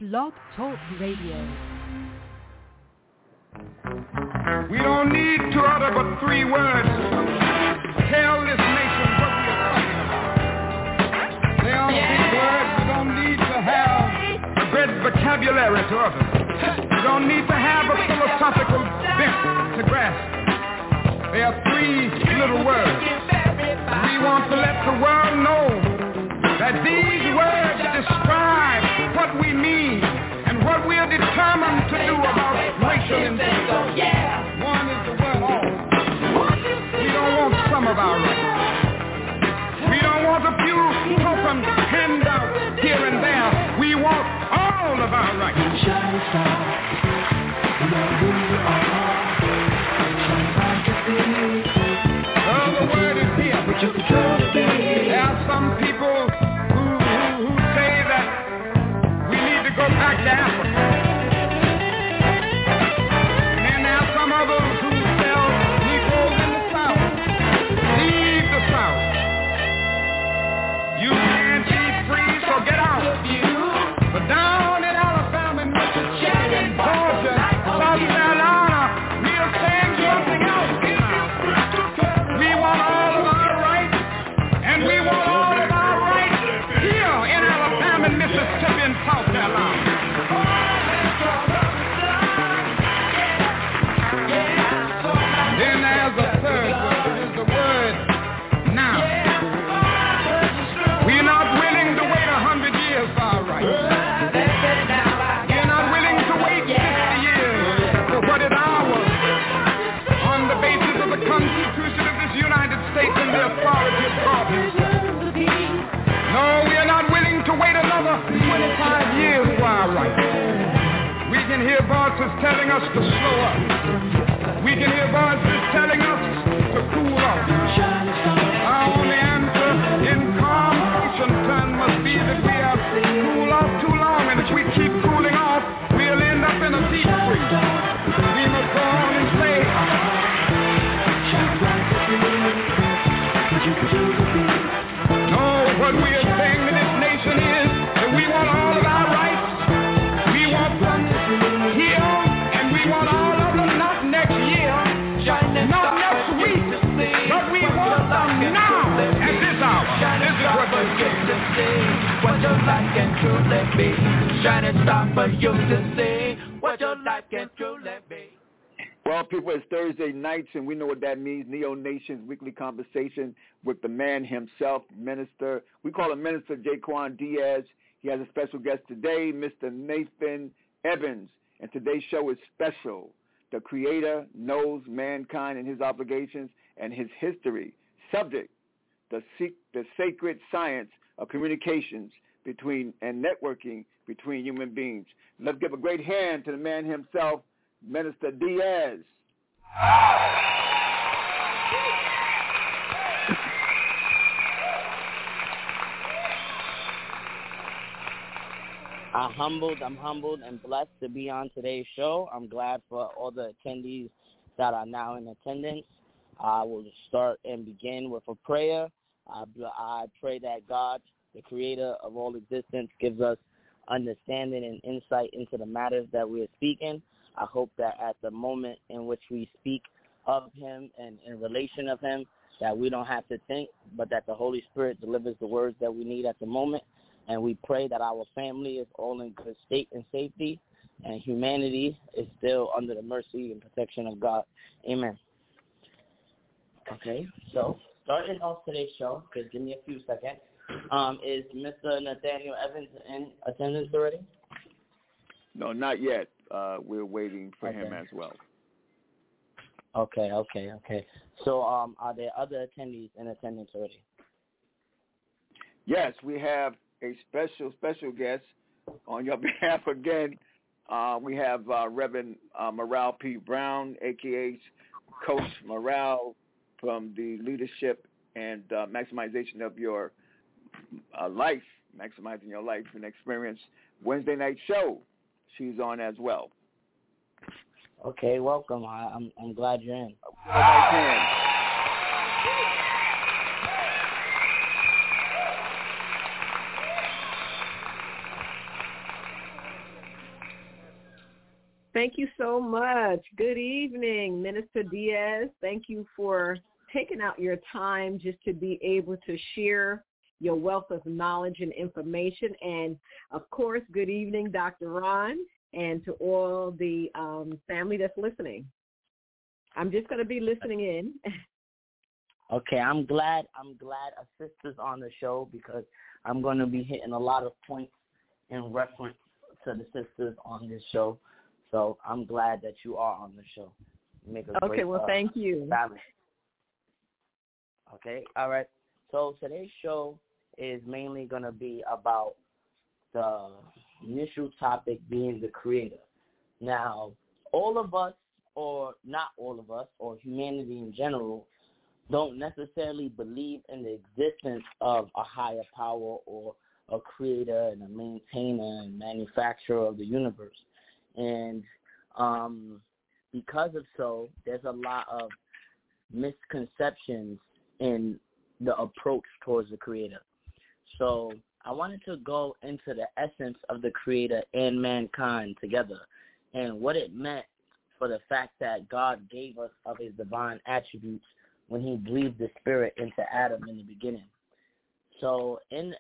Blog Talk Radio. We don't need to utter but 3 words. Tell this nation what we are talking about. They are big words. We don't need to have a great vocabulary to utter. We don't need to have a philosophical bent to grasp. They are 3 little words. We want to let the world know that these words describe what we mean and what we are determined to do about racial injustice. One is the word all. We don't want some of our rights. We don't want a few token handouts here and there. We want all of our rights. Shine star, who you are. The word is here. There are some people who say that we need to go back to Africa. And then there are some others who tell Negroes in the South, leave the South. You can't be free, so get out. But down in Alabama, Mississippi, and Georgia, South Carolina, we are saying something else now. We want all of our rights, and we want all of our rights here in Alabama, Mississippi, and South Carolina. Then there's a third word, is the word now. We're not willing to wait 100 years for our rights. We're not willing to wait 50 years for what is ours on the basis of the Constitution of this United States and the authority of God himself. No, we are not willing to wait another 25 years for our rights. We can hear voices telling us to slow up. We can hear voices telling us to cool off. Our only answer in calm ocean time must be that we have cooled off too long, and if we keep cooling off, we'll end up in a deep freeze. We must go on and say, no, what we are saying to this nation is that we want all of our rights. We want them here, and we want all of them not next year, not next week, but we want them now, at this hour. This is what we're saying. What your life can truly be. Shining star for you to see. What your life can truly be. Well, people, it's Thursday nights, and we know what that means. Neo Nation's weekly conversation with the man himself, Minister. We call him Minister Jaquan Diaz. He has a special guest today, Mr. Nathan Evans. And today's show is special. The Creator knows mankind and his obligations and his history. Subject, the sacred science of communications between and networking between human beings. Let's give a great hand to the man himself, Minister Diaz. I'm humbled and blessed to be on today's show. I'm glad for all the attendees that are now in attendance. I will start and begin with a prayer. I pray that God, the creator of all existence, gives us understanding and insight into the matters that we are speaking. I hope that at the moment in which we speak of him and in relation of him, that we don't have to think, but that the Holy Spirit delivers the words that we need at the moment. And we pray that our family is all in good state and safety, and humanity is still under the mercy and protection of God. Amen. Okay, so starting off today's show, just give me a few seconds. Is Mr. Nathaniel Evans in attendance already? No, not yet. We're waiting for him as well. Okay. So are there other attendees in attendance already? Yes, we have a special guest on your behalf again. We have Reverend Morale P. Brown, a.k.a. Coach Morale, from the Leadership and Maximization of Your Life, Maximizing Your Life and Experience Wednesday night show. She's on as well. Okay, welcome. I'm glad you're in. Thank you so much. Good evening, Minister Diaz. Thank you for taking out your time just to be able to share your wealth of knowledge and information. And, of course, good evening, Dr. Ron, and to all the family that's listening. I'm just going to be listening in. Okay, I'm glad a sister's on the show because I'm going to be hitting a lot of points in reference to the sisters on this show. So I'm glad that you are on the show. Make a okay, great, well, thank you. Family. Okay, all right. So today's show is mainly going to be about the initial topic being the Creator. Now, all of us, or not all of us, or humanity in general, don't necessarily believe in the existence of a higher power or a creator and a maintainer and manufacturer of the universe. And because of so, there's a lot of misconceptions in the approach towards the Creator. So I wanted to go into the essence of the Creator and mankind together and what it meant for the fact that God gave us of his divine attributes when he breathed the spirit into Adam in the beginning. So in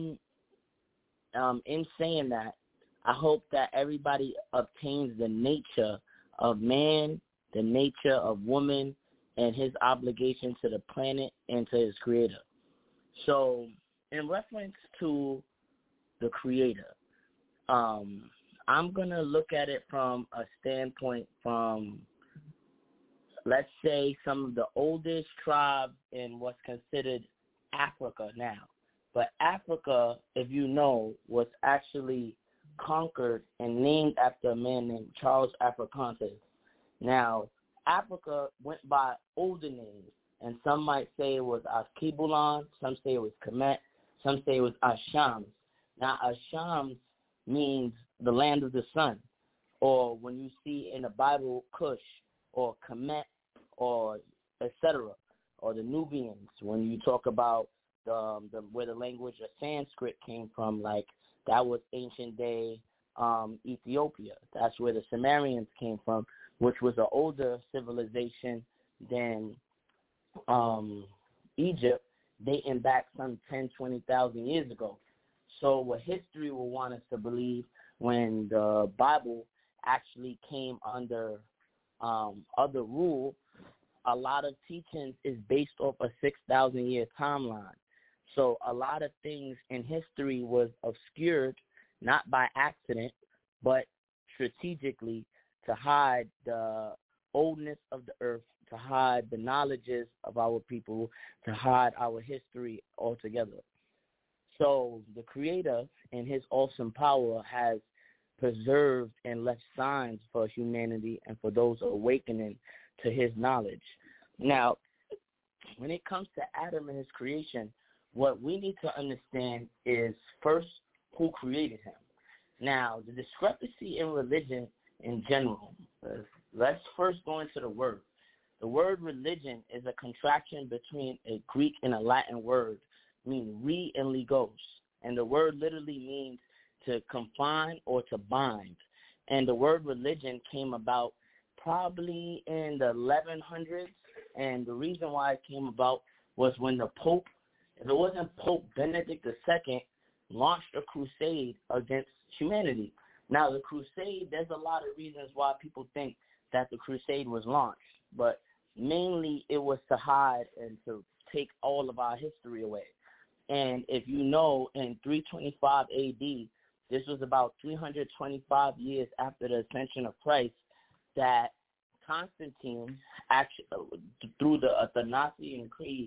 saying that, I hope that everybody obtains the nature of man, the nature of woman, and his obligation to the planet and to his Creator. So in reference to the Creator, I'm going to look at it from a standpoint from, let's say, some of the oldest tribes in what's considered Africa now. But Africa, if you know, was actually conquered and named after a man named Charles Africanus. Now, Africa went by older names, and some might say it was Ashkelon, some say it was Kemet, some say it was Ashams. Now, Ashams means the land of the sun, or when you see in the Bible, Cush, or Kemet, or etc., or the Nubians, when you talk about where the language of Sanskrit came from, like that was ancient day Ethiopia. That's where the Sumerians came from, which was an older civilization than Egypt, dating back some 10, 20,000 years ago. So what history will want us to believe when the Bible actually came under other rule, a lot of teachings is based off a 6,000-year timeline. So a lot of things in history was obscured, not by accident, but strategically to hide the oldness of the earth, to hide the knowledges of our people, to hide our history altogether. So the Creator, in his awesome power, has preserved and left signs for humanity and for those awakening to his knowledge. Now, when it comes to Adam and his creation, what we need to understand is, first, who created him. Now, the discrepancy in religion in general, let's first go into the word. The word religion is a contraction between a Greek and a Latin word, meaning re and legos. And the word literally means to confine or to bind. And the word religion came about probably in the 1100s. And the reason why it came about was when the Pope, if it wasn't Pope Benedict II, launched a crusade against humanity. Now, the crusade, there's a lot of reasons why people think that the crusade was launched, but mainly it was to hide and to take all of our history away. And if you know, in 325 AD, this was about 325 years after the ascension of Christ, that Constantine, actually, through the Nicene Creed,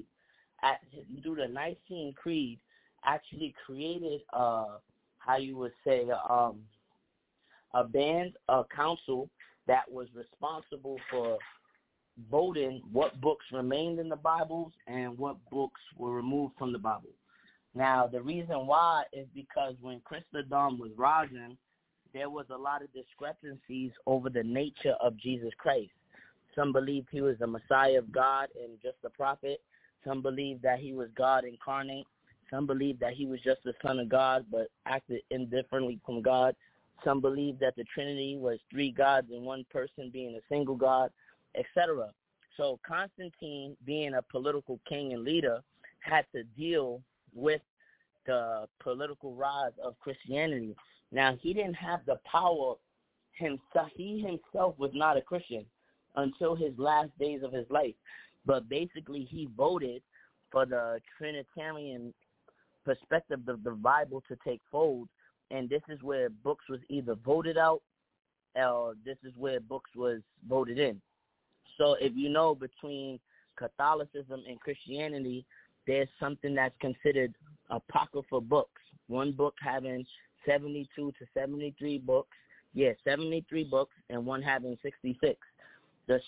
actually created how you would say a band, a council that was responsible for voting what books remained in the Bibles and what books were removed from the Bible. Now, the reason why is because when Christendom was rising, there was a lot of discrepancies over the nature of Jesus Christ. Some believed he was the Messiah of God and just a prophet. Some believed that he was God incarnate. Some believed that he was just the Son of God but acted indifferently from God. Some believe that the Trinity was three gods and one person being a single God, etc. So Constantine, being a political king and leader, had to deal with the political rise of Christianity. Now, he didn't have the power himself. He himself was not a Christian until his last days of his life. But basically, he voted for the Trinitarian perspective of the Bible to take fold, and this is where books was either voted out or this is where books was voted in. So if you know, between Catholicism and Christianity, there's something that's considered apocryphal books. One book having 72 to 73 books. 73 books, and one having 66. The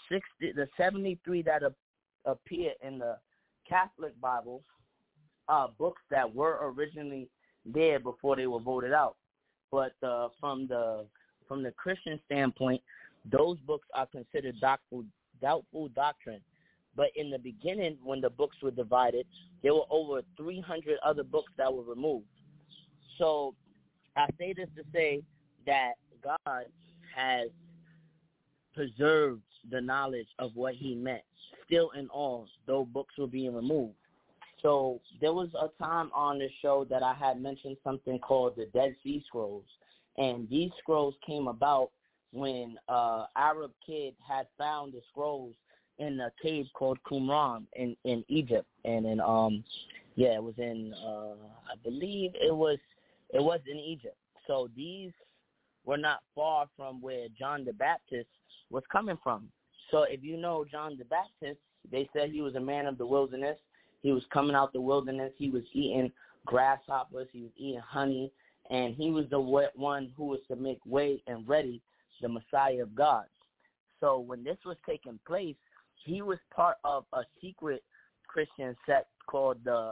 73 that appear in the Catholic Bible are books that were originally there before they were voted out. But from the Christian standpoint, those books are considered doubtful doctrine. But in the beginning, when the books were divided, there were over 300 other books that were removed. So I say this to say that God has preserved the knowledge of what he meant, still in all, though books were being removed. So there was a time on this show that I had mentioned something called the Dead Sea Scrolls. And these scrolls came about when Arab kid had found the scrolls in a cave called Qumran in Egypt. And in it was in I believe it was in Egypt. So these were not far from where John the Baptist was coming from. So if you know John the Baptist, they said he was a man of the wilderness. He was coming out the wilderness. He was eating grasshoppers. He was eating honey. And he was the one who was to make way and ready the Messiah of God. So when this was taking place, he was part of a secret Christian sect called the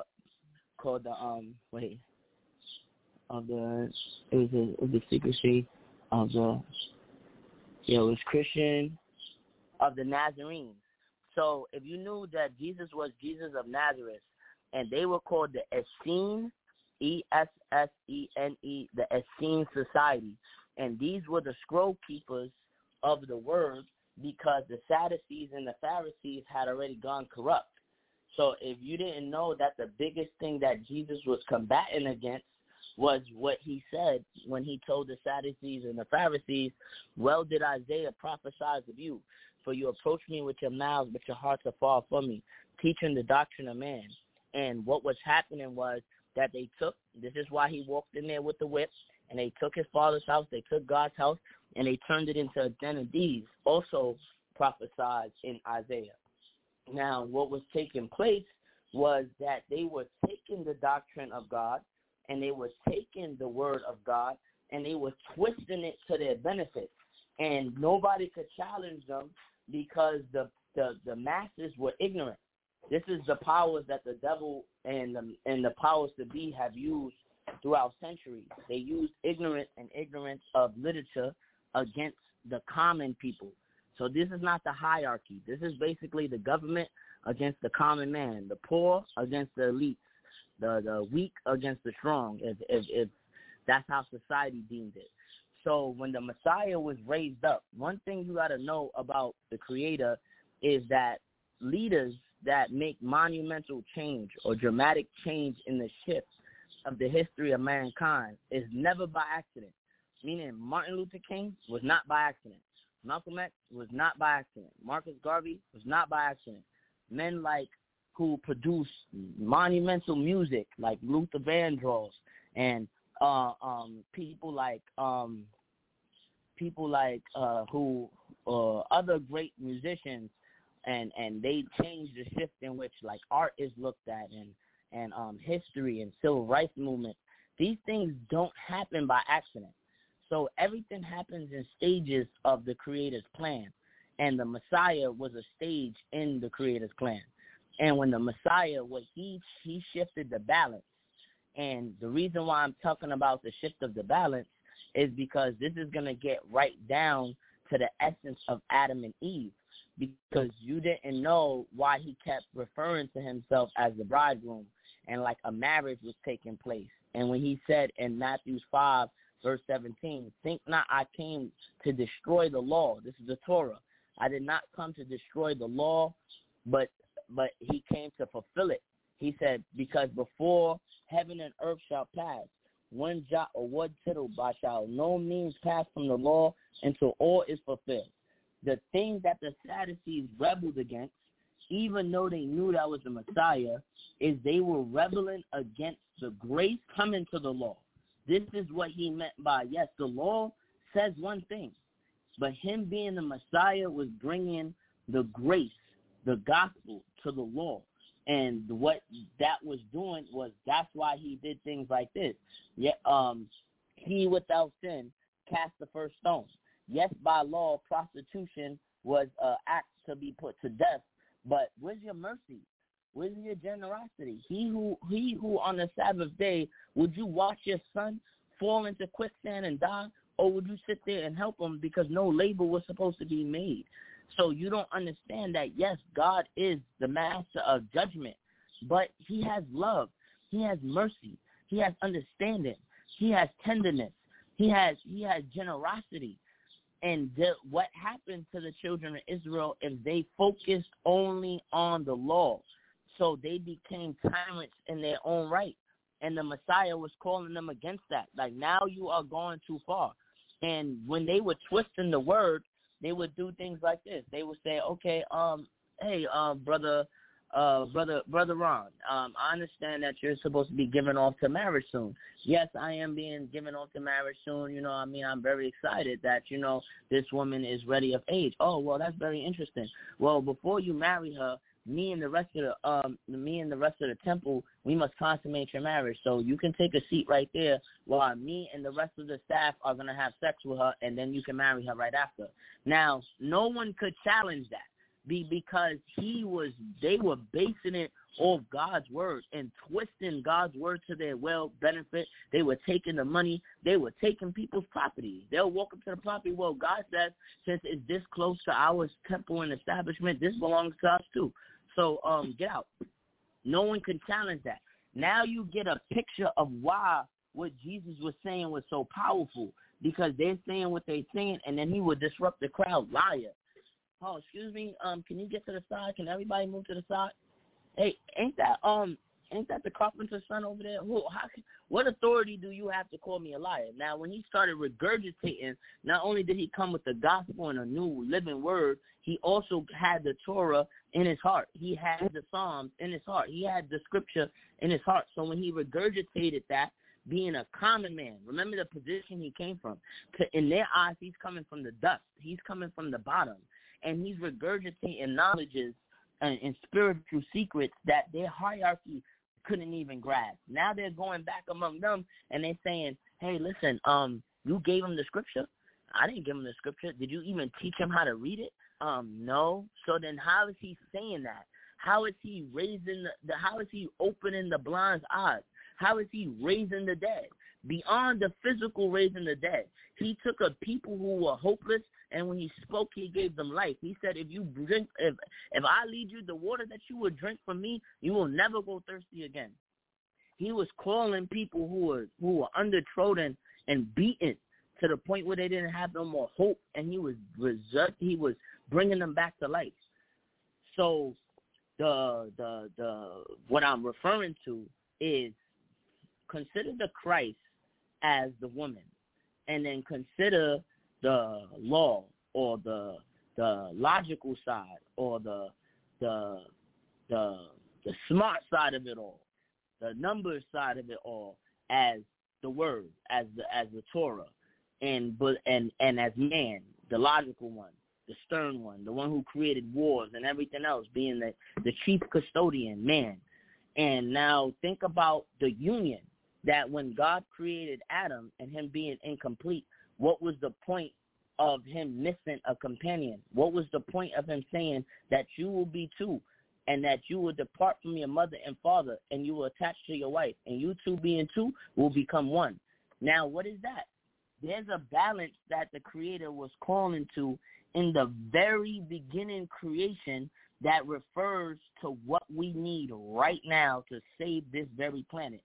secrecy of the it was Christian of the Nazarenes. So if you knew that Jesus was Jesus of Nazareth, and they were called the Essene, Essene, the Essene Society, and these were the scroll keepers of the word, because the Sadducees and the Pharisees had already gone corrupt. So if you didn't know that the biggest thing that Jesus was combating against was what he said when he told the Sadducees and the Pharisees, well did Isaiah prophesy of you, for you approach me with your mouths, but your hearts are far from me, teaching the doctrine of man. And what was happening was that they took, this is why he walked in there with the whip, and they took his father's house, they took God's house, and they turned it into a den of thieves, also prophesied in Isaiah. Now, what was taking place was that they were taking the doctrine of God, and they were taking the word of God, and they were twisting it to their benefit. And nobody could challenge them because the masses were ignorant. This is the powers that the devil and the powers to be have used throughout centuries. They used ignorance of literature against the common people. So this is not the hierarchy. This is basically the government against the common man, the poor against the elites, the weak against the strong, if that's how society deemed it. So when the Messiah was raised up, one thing you got to know about the Creator is that leaders that make monumental change or dramatic change in the shift of the history of mankind is never by accident. Meaning Martin Luther King was not by accident. Malcolm X was not by accident. Marcus Garvey was not by accident. Men like who produce monumental music like Luther Vandross and people like other great musicians, and they changed the shift in which like art is looked at and history and civil rights movement. These things don't happen by accident. So everything happens in stages of the Creator's plan, and the Messiah was a stage in the Creator's plan. And when the Messiah was, he shifted the balance. And the reason why I'm talking about the shift of the balance is because this is going to get right down to the essence of Adam and Eve, because you didn't know why he kept referring to himself as the bridegroom and like a marriage was taking place. And when he said in Matthew 5, verse 17. Think not I came to destroy the law. This is the Torah. I did not come to destroy the law, but he came to fulfill it. He said, because before heaven and earth shall pass, one jot or one tittle by shall no means pass from the law until all is fulfilled. The thing that the Sadducees rebelled against, even though they knew that was the Messiah, is they were rebelling against the grace coming to the law. This is what he meant by, yes, the law says one thing, but him being the Messiah was bringing the grace, the gospel to the law. And what that was doing was that's why he did things like this. He without sin cast the first stone. Yes, by law, prostitution was an act to be put to death. But where's your mercy? Where's your generosity? He who on the Sabbath day, would you watch your son fall into quicksand and die? Or would you sit there and help him because no labor was supposed to be made? So you don't understand that, yes, God is the master of judgment, but he has love. He has mercy. He has understanding. He has tenderness. He has generosity. And what happened to the children of Israel if they focused only on the law? So they became tyrants in their own right. And the Messiah was calling them against that. Like, now you are going too far. And when they were twisting the word, they would do things like this. They would say, okay, hey, brother Ron, I understand that you're supposed to be given off to marriage soon. Yes, I am being given off to marriage soon. You know, I mean, I'm very excited that, you know, this woman is ready of age. Oh, well, that's very interesting. Well, before you marry her, me and the rest of the temple, we must consummate your marriage. So you can take a seat right there while me and the rest of the staff are going to have sex with her, and then you can marry her right after. Now, no one could challenge that because they were basing it off God's word and twisting God's word to their benefit. They were taking the money. They were taking people's property. They'll walk up to the property. Well, God says, since it's this close to our temple and establishment, this belongs to us too. So get out. No one can challenge that. Now you get a picture of why what Jesus was saying was so powerful, because they're saying what they're saying, and then he would disrupt the crowd. Liar. Oh, excuse me. Can you get to the side? Can everybody move to the side? Hey, ain't that the carpenter's son over there? What authority do you have to call me a liar? Now, when he started regurgitating, not only did he come with the gospel and a new living word, he also had the Torah in his heart. He had the Psalms in his heart. He had the scripture in his heart. So when he regurgitated that, being a common man, remember the position he came from. In their eyes, he's coming from the dust. He's coming from the bottom. And he's regurgitating knowledges and spiritual secrets that their hierarchy couldn't even grasp. Now they're going back among them, and they're saying, hey, listen, you gave him the scripture? I didn't give him the scripture. Did you even teach him how to read it? No. So then how is he saying that? How is he how is he opening the blind's eyes? How is he raising the dead? Beyond the physical raising the dead, he took a people who were hopeless, and when he spoke, he gave them life. He said, if I lead you the water that you will drink from me, you will never go thirsty again. He was calling people who were undertrodden and beaten to the point where they didn't have no more hope, and he was bringing them back to life. So the what I'm referring to is, consider the Christ as the woman, and then consider the law or the logical side or the smart side of it all, the numbers side of it all, as the word, as the Torah, and as man, the logical one, the stern one, the one who created wars and everything else, being the chief custodian, man. And now think about the union, that when God created Adam and him being incomplete, what was the point of him missing a companion? What was the point of him saying that you will be two, and that you will depart from your mother and father, and you will attach to your wife, and you two being two will become one? Now, what is that? There's a balance that the Creator was calling to in the very beginning creation that refers to what we need right now to save this very planet.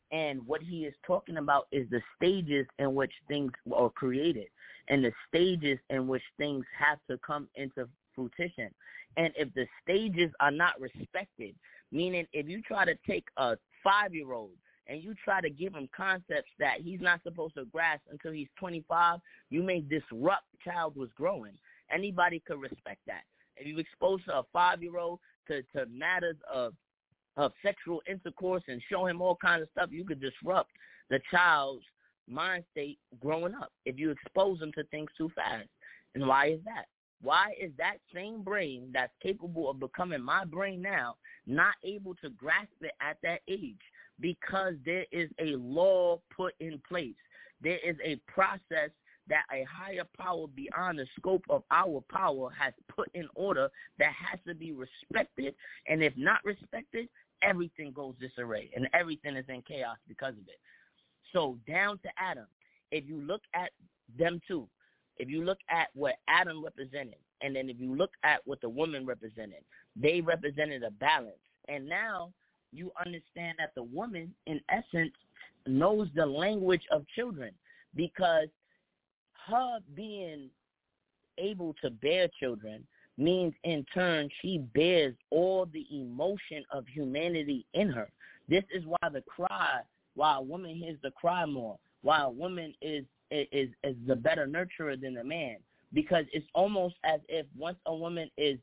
And what he is talking about is the stages in which things are created and the stages in which things have to come into fruition. And if the stages are not respected, meaning if you try to take a 5-year-old and you try to give him concepts that he's not supposed to grasp until he's 25, you may disrupt the child who's growing. Anybody could respect that. If you expose a 5-year-old to matters of sexual intercourse and show him all kinds of stuff, you could disrupt the child's mind state growing up if you expose them to things too fast. And why is that? Why is that same brain that's capable of becoming my brain now not able to grasp it at that age? Because there is a law put in place. There is a process that a higher power beyond the scope of our power has put in order that has to be respected. And if not respected, everything goes disarray and everything is in chaos because of it. So down to Adam, if you look at them two, if you look at what Adam represented, and then if you look at what the woman represented, they represented a balance. And now you understand that the woman, in essence, knows the language of children, because her being able to bear children means in turn she bears all the emotion of humanity in her. This is why a woman hears the cry more, why a woman is the better nurturer than a man, because it's almost as if once a woman is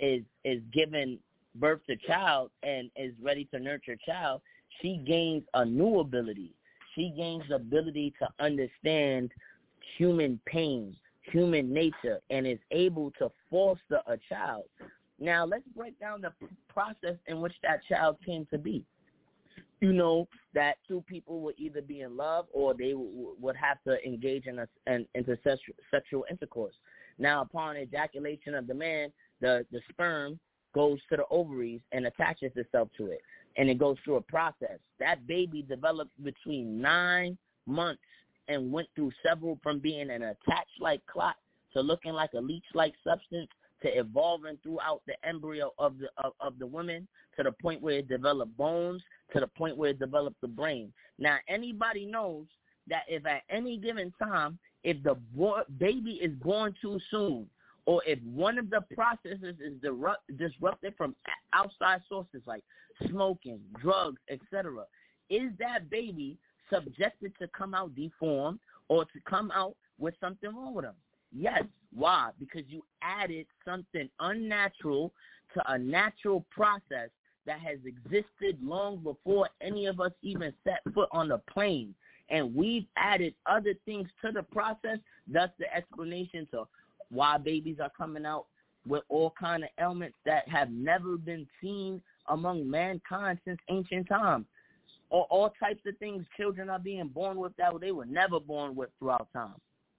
given birth to child and is ready to nurture a child, she gains a new ability. She gains the ability to understand human pain, human nature, and is able to foster a child. Now, let's break down the process in which that child came to be. You know that two people would either be in love or they would have to engage in sexual intercourse. Now, upon ejaculation of the man, the sperm goes to the ovaries and attaches itself to it, and it goes through a process. That baby developed between 9 months and went through several, from being an attached-like clot to looking like a leech-like substance to evolving throughout the embryo of the woman to the point where it developed bones, to the point where it developed the brain. Now, anybody knows that if at any given time, if the baby is born too soon, or if one of the processes is disrupted from outside sources like smoking, drugs, etc., is that baby subjected to come out deformed or to come out with something wrong with them? Yes. Why? Because you added something unnatural to a natural process that has existed long before any of us even set foot on the plane. And we've added other things to the process, thus the explanation to why babies are coming out with all kind of ailments that have never been seen among mankind since ancient times. Or all types of things children are being born with that they were never born with throughout time.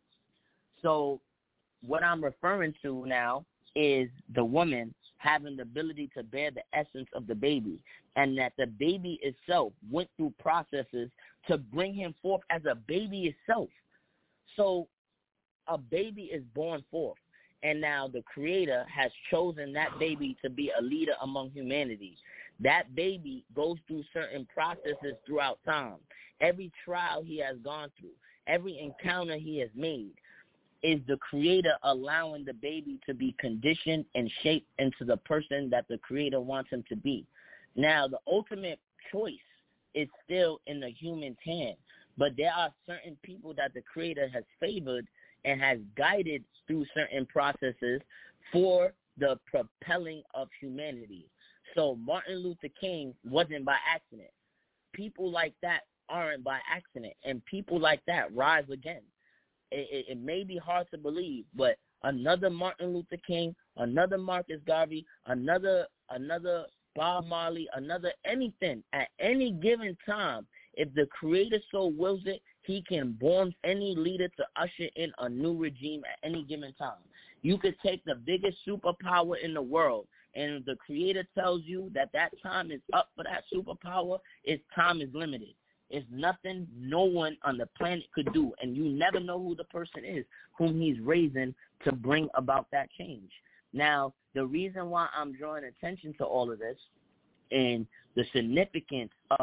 So what I'm referring to now is the woman having the ability to bear the essence of the baby, and that the baby itself went through processes to bring him forth as a baby itself. So a baby is born forth, and now the Creator has chosen that baby to be a leader among humanity. That baby goes through certain processes throughout time. Every trial he has gone through, every encounter he has made, is the Creator allowing the baby to be conditioned and shaped into the person that the Creator wants him to be. Now, the ultimate choice is still in the human's hand, but there are certain people that the Creator has favored and has guided through certain processes for the propelling of humanity. So Martin Luther King wasn't by accident. People like that aren't by accident, and people like that rise again. It may be hard to believe, but another Martin Luther King, another Marcus Garvey, another Bob Marley, another anything, at any given time, if the Creator so wills it, he can born any leader to usher in a new regime at any given time. You could take the biggest superpower in the world, and if the Creator tells you that time is up for that superpower, its time is limited. It's nothing no one on the planet could do, and you never know who the person is whom he's raising to bring about that change. Now, the reason why I'm drawing attention to all of this and the significance of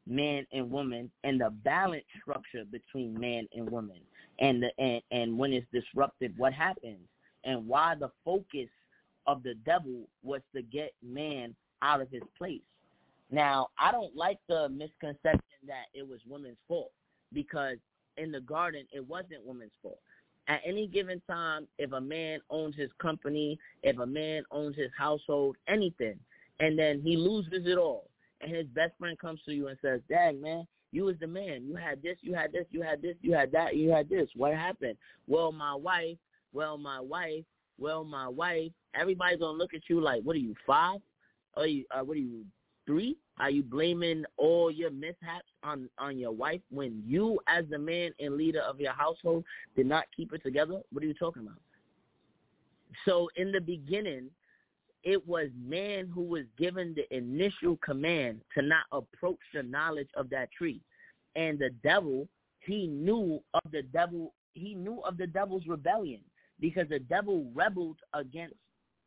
man and woman and the balance structure between man and woman, and when it's disrupted, what happens, and why the focus of the devil was to get man out of his place. Now, I don't like the misconception that it was women's fault, because in the garden, it wasn't women's fault. At any given time, if a man owns his company, if a man owns his household, anything, and then he loses it all, and his best friend comes to you and says, dang, man, you was the man. You had this, you had this, you had this, you had that, you had this. What happened? Well, my wife. Everybody's going to look at you like, what are you, 5? What are you, 3? Are you blaming all your mishaps on your wife when you, as the man and leader of your household, did not keep it together? What are you talking about? So in the beginning, it was man who was given the initial command to not approach the knowledge of that tree. And the devil, he knew of the devil's rebellion, because the devil rebelled against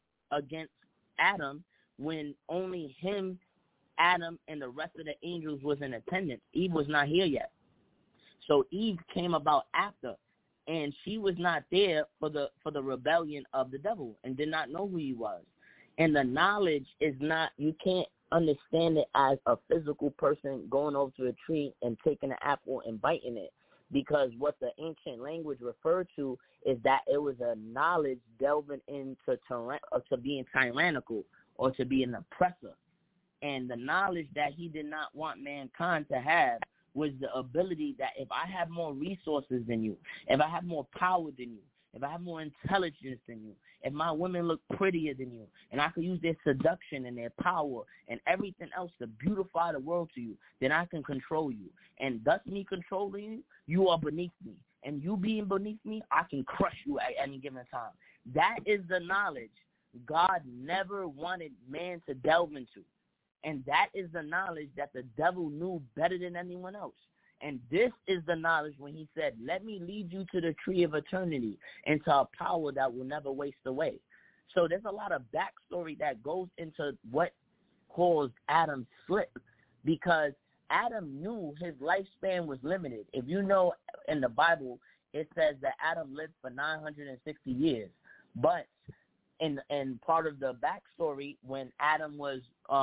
Adam when only him, Adam, and the rest of the angels was in attendance. Eve was not here yet. So Eve came about after, and she was not there for the rebellion of the devil and did not know who he was. And the knowledge is not, you can't understand it as a physical person going over to a tree and taking an apple and biting it, because what the ancient language referred to is that it was a knowledge delving into to being tyrannical or to be an oppressor. And the knowledge that he did not want mankind to have was the ability that if I have more resources than you, if I have more power than you, if I have more intelligence than you, if my women look prettier than you, and I can use their seduction and their power and everything else to beautify the world to you, then I can control you. And thus me controlling you, you are beneath me. And you being beneath me, I can crush you at any given time. That is the knowledge God never wanted man to delve into. And that is the knowledge that the devil knew better than anyone else. And this is the knowledge when he said, let me lead you to the tree of eternity and to a power that will never waste away. So there's a lot of backstory that goes into what caused Adam's slip, because Adam knew his lifespan was limited. If you know, in the Bible, it says that Adam lived for 960 years. But in part of the backstory, when Adam was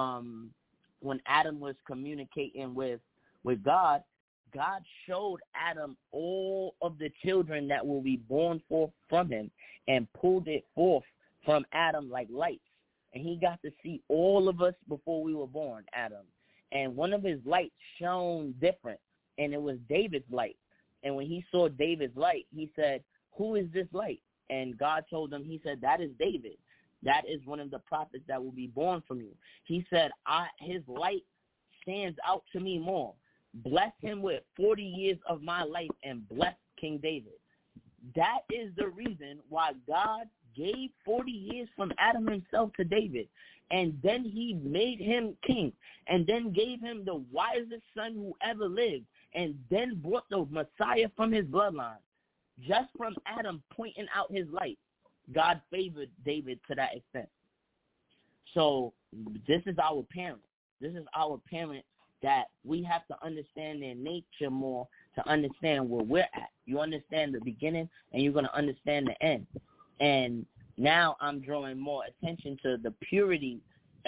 communicating with God, God showed Adam all of the children that will be born forth from him and pulled it forth from Adam like lights. And he got to see all of us before we were born, Adam. And one of his lights shone different, and it was David's light. And when he saw David's light, he said, who is this light? And God told him, he said, that is David. That is one of the prophets that will be born from you. He said, his light stands out to me more. Bless him with 40 years of my life and bless King David. That is the reason why God gave 40 years from Adam himself to David. And then he made him king, and then gave him the wisest son who ever lived, and then brought the Messiah from his bloodline. Just from Adam pointing out his light, God favored David to that extent. So this is our parent. This is our parent that we have to understand their nature more to understand where we're at. You understand the beginning, and you're going to understand the end. And now I'm drawing more attention to the purity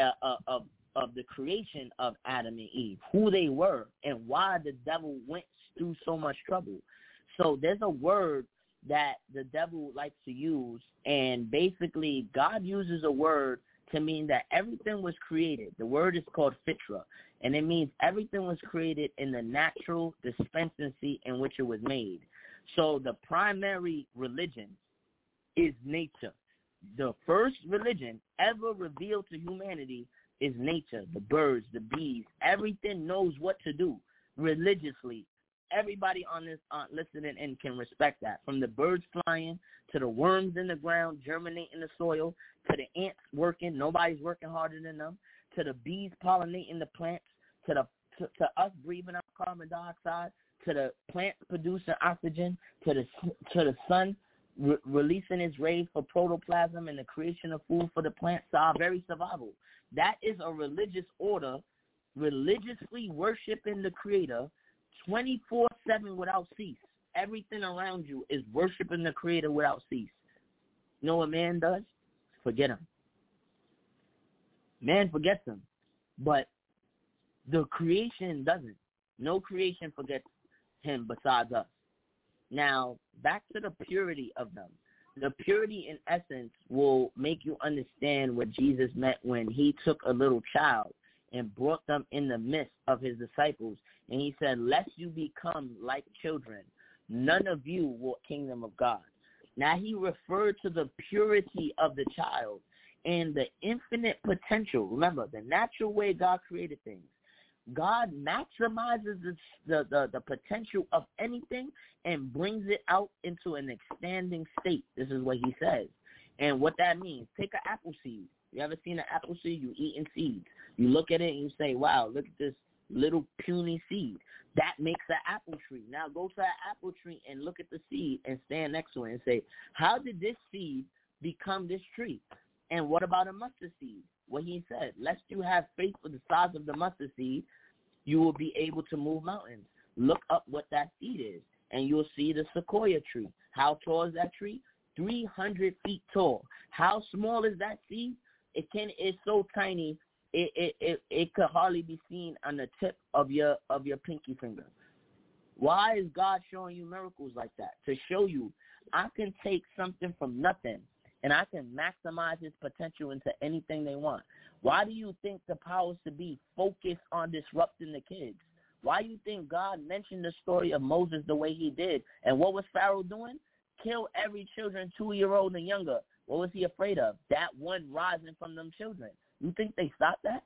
of the creation of Adam and Eve, who they were, and why the devil went through so much trouble. So there's a word that the devil likes to use, and basically God uses a word to mean that everything was created. The word is called fitra, and it means everything was created in the natural dispensancy in which it was made. So the primary religion is nature. The first religion ever revealed to humanity is nature. The birds, the bees, everything knows what to do religiously. Everybody on this listening in can respect that. From the birds flying to the worms in the ground germinating the soil, to the ants working, nobody's working harder than them, to the bees pollinating the plants, to us breathing out carbon dioxide, to the plants producing oxygen, to the sun releasing its rays for protoplasm and the creation of food for the plants, to our very survival. That is a religious order religiously worshiping the Creator 24/7 without cease. Everything around you is worshiping the Creator without cease. You know what man does? Forget him. Man forgets him. But the creation doesn't. No creation forgets him besides us. Now, back to the purity of them. The purity in essence will make you understand what Jesus meant when he took a little child and brought them in the midst of his disciples. And he said, lest you become like children, none of you will kingdom of God. Now, he referred to the purity of the child and the infinite potential. Remember, the natural way God created things. God maximizes the potential of anything and brings it out into an expanding state. This is what he says. And what that means, take an apple seed. You ever seen an apple seed? You eating seeds. You look at it and you say, wow, look at this little puny seed. That makes an apple tree. Now go to an apple tree and look at the seed and stand next to it and say, how did this seed become this tree? And what about a mustard seed? What he said, lest you have faith for the size of the mustard seed, you will be able to move mountains. Look up what that seed is, and you'll see the sequoia tree. How tall is that tree? 300 feet tall. How small is that seed? It's so tiny, it could hardly be seen on the tip of your pinky finger. Why is God showing you miracles like that? To show you, I can take something from nothing, and I can maximize its potential into anything they want. Why do you think the powers to be focus on disrupting the kids? Why do you think God mentioned the story of Moses the way he did? And what was Pharaoh doing? Kill every children 2-year-old and younger. What was he afraid of? That one rising from them children. You think they stopped that?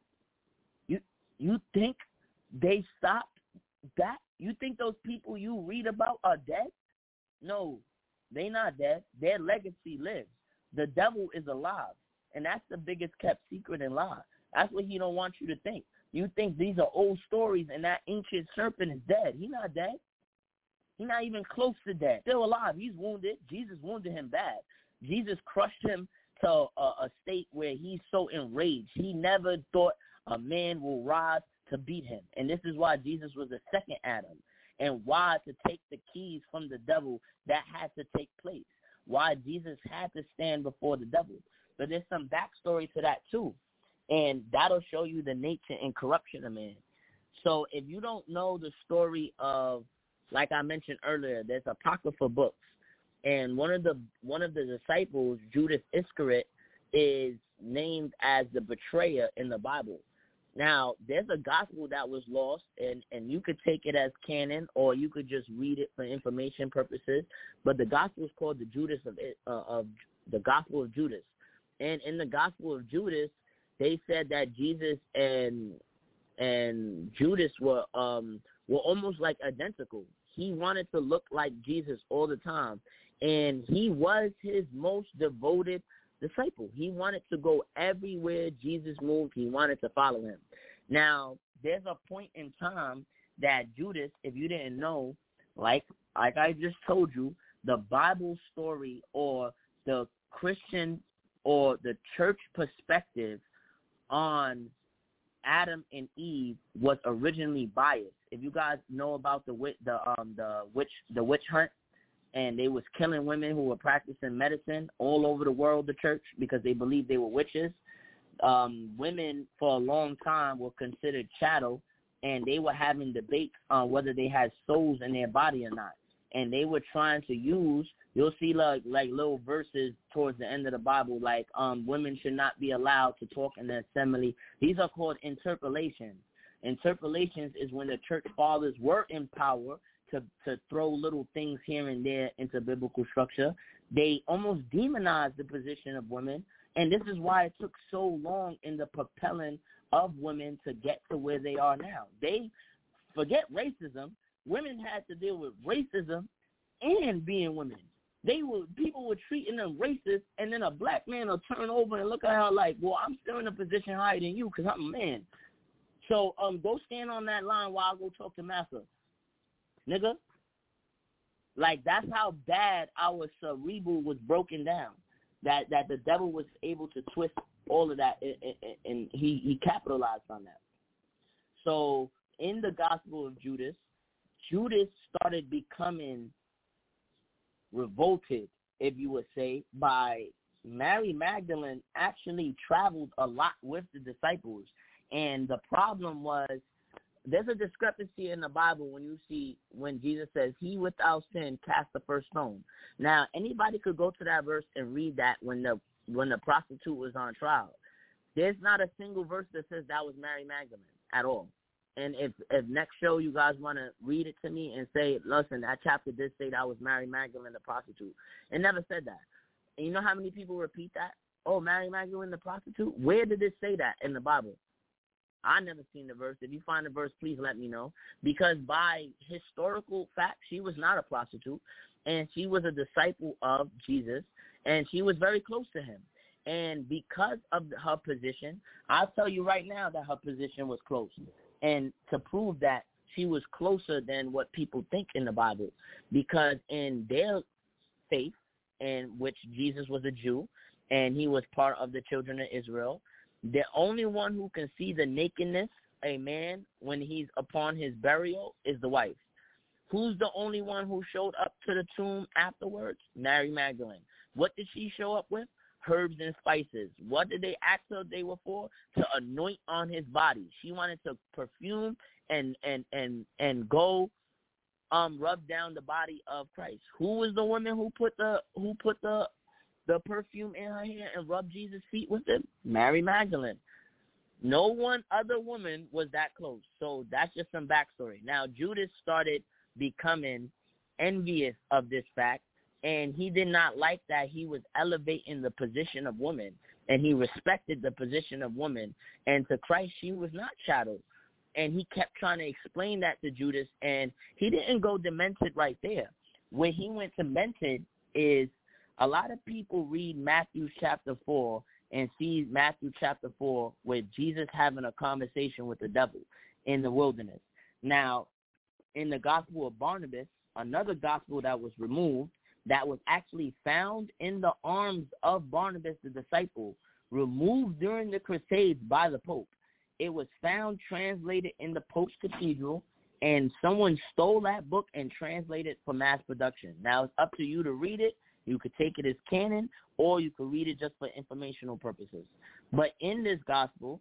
You think they stopped that? You think those people you read about are dead? No, they not dead. Their legacy lives. The devil is alive, and that's the biggest kept secret in lie. That's what he don't want you to think. You think these are old stories and that ancient serpent is dead. He's not dead. He's not even close to dead. Still alive. He's wounded. Jesus wounded him bad. Jesus crushed him to a state where he's so enraged. He never thought a man will rise to beat him. And this is why Jesus was the second Adam, and why to take the keys from the devil, that had to take place. Why Jesus had to stand before the devil. But there's some backstory to that too. And that'll show you the nature and corruption of man. So if you don't know the story of, like I mentioned earlier, there's apocryphal books. And one of the disciples, Judas Iscariot, is named as the betrayer in the Bible. Now, there's a gospel that was lost, and you could take it as canon, or you could just read it for information purposes. But the gospel is called the Gospel of Judas. And in the Gospel of Judas, they said that Jesus and Judas were almost like identical. He wanted to look like Jesus all the time, and he was his most devoted disciple. He wanted to go everywhere Jesus moved. He wanted to follow him. Now, there's a point in time that Judas, if you didn't know, like I just told you, the Bible story or the Christian or the church perspective on Adam and Eve was originally biased. If you guys know about the witch hunt, and they was killing women who were practicing medicine all over the world, the church, because they believed they were witches. Women for a long time were considered chattel, and they were having debates on whether they had souls in their body or not. And they were trying to use, you'll see like little verses towards the end of the Bible, like women should not be allowed to talk in the assembly. These are called interpolations. Interpolations is when the church fathers were in power to throw little things here and there into biblical structure. They almost demonized the position of women, and this is why it took so long in the propelling of women to get to where they are now. They forget racism. Women had to deal with racism and being women. People were treating them racist, and then a black man will turn over and look at her like, well, I'm still in a position higher than you because I'm a man. So go stand on that line while I go talk to Massa. Nigga, like that's how bad our cerebral was broken down, that the devil was able to twist all of that, and he capitalized on that. So in the Gospel of Judas, Judas started becoming revolted, if you would say, by Mary Magdalene actually traveled a lot with the disciples. And the problem was, there's a discrepancy in the Bible when Jesus says, he without sin cast the first stone. Now, anybody could go to that verse and read that when the prostitute was on trial. There's not a single verse that says that was Mary Magdalene at all. And if next show you guys want to read it to me and say, listen, that chapter did say that was Mary Magdalene, the prostitute. It never said that. And you know how many people repeat that? Oh, Mary Magdalene, the prostitute? Where did it say that in the Bible? I never seen the verse. If you find the verse, please let me know. Because by historical fact, she was not a prostitute, and she was a disciple of Jesus, and she was very close to him. And because of her position, I'll tell you right now that her position was close. And to prove that, she was closer than what people think in the Bible, because in their faith, in which Jesus was a Jew, and he was part of the children of Israel, the only one who can see the nakedness, a man, when he's upon his burial is the wife. Who's the only one who showed up to the tomb afterwards? Mary Magdalene. What did she show up with? Herbs and spices. What did they ask her they were for? To anoint on his body. She wanted to perfume and go rub down the body of Christ. Who was the woman who put the perfume in her hair and rubbed Jesus' feet with it? Mary Magdalene. No one other woman was that close. So that's just some backstory. Now, Judas started becoming envious of this fact, and he did not like that he was elevating the position of woman, and he respected the position of woman. And to Christ, she was not chattel. And he kept trying to explain that to Judas, and he didn't go demented right there. Where he went demented is, a lot of people read Matthew chapter 4 and see Matthew chapter 4 with Jesus having a conversation with the devil in the wilderness. Now, in the Gospel of Barnabas, another gospel that was removed, that was actually found in the arms of Barnabas the disciple, removed during the Crusades by the Pope. It was found translated in the Pope's cathedral, and someone stole that book and translated it for mass production. Now, it's up to you to read it. You could take it as canon, or you could read it just for informational purposes. But in this gospel,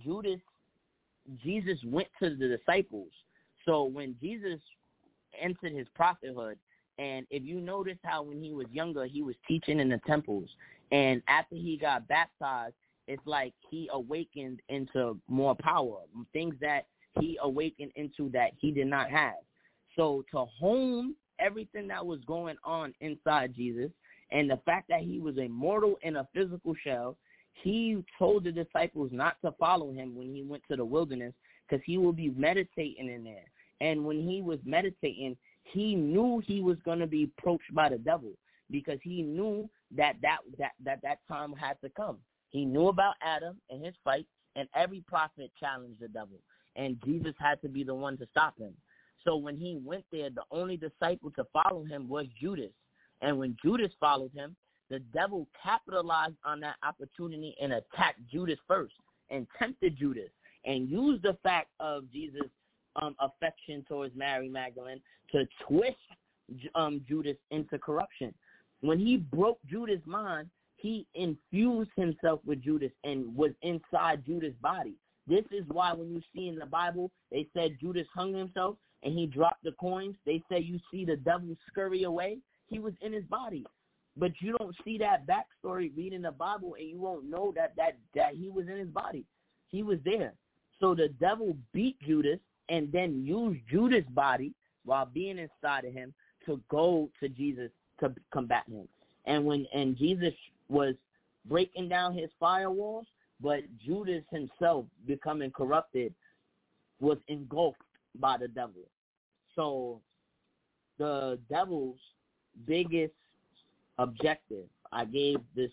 Jesus went to the disciples. So when Jesus entered his prophethood, and if you notice how when he was younger, he was teaching in the temples, and after he got baptized, it's like he awakened into more power, things that he awakened into that he did not have. So to hone everything that was going on inside Jesus, and the fact that he was a mortal in a physical shell, he told the disciples not to follow him when he went to the wilderness, because he will be meditating in there. And when he was meditating, he knew he was going to be approached by the devil, because he knew that time had to come. He knew about Adam and his fight, and every prophet challenged the devil, and Jesus had to be the one to stop him. So when he went there, the only disciple to follow him was Judas. And when Judas followed him, the devil capitalized on that opportunity and attacked Judas first and tempted Judas and used the fact of Jesus' affection towards Mary Magdalene to twist Judas into corruption. When he broke Judas' mind, he infused himself with Judas and was inside Judas' body. This is why when you see in the Bible, they said Judas hung himself and he dropped the coins. They say you see the devil scurry away. He was in his body. But you don't see that backstory reading the Bible, and you won't know that he was in his body. He was there. So the devil beat Judas and then used Judas' body while being inside of him to go to Jesus to combat him. And Jesus was breaking down his firewalls, but Judas himself, becoming corrupted, was engulfed by the devil. So the devil's biggest objective, I gave this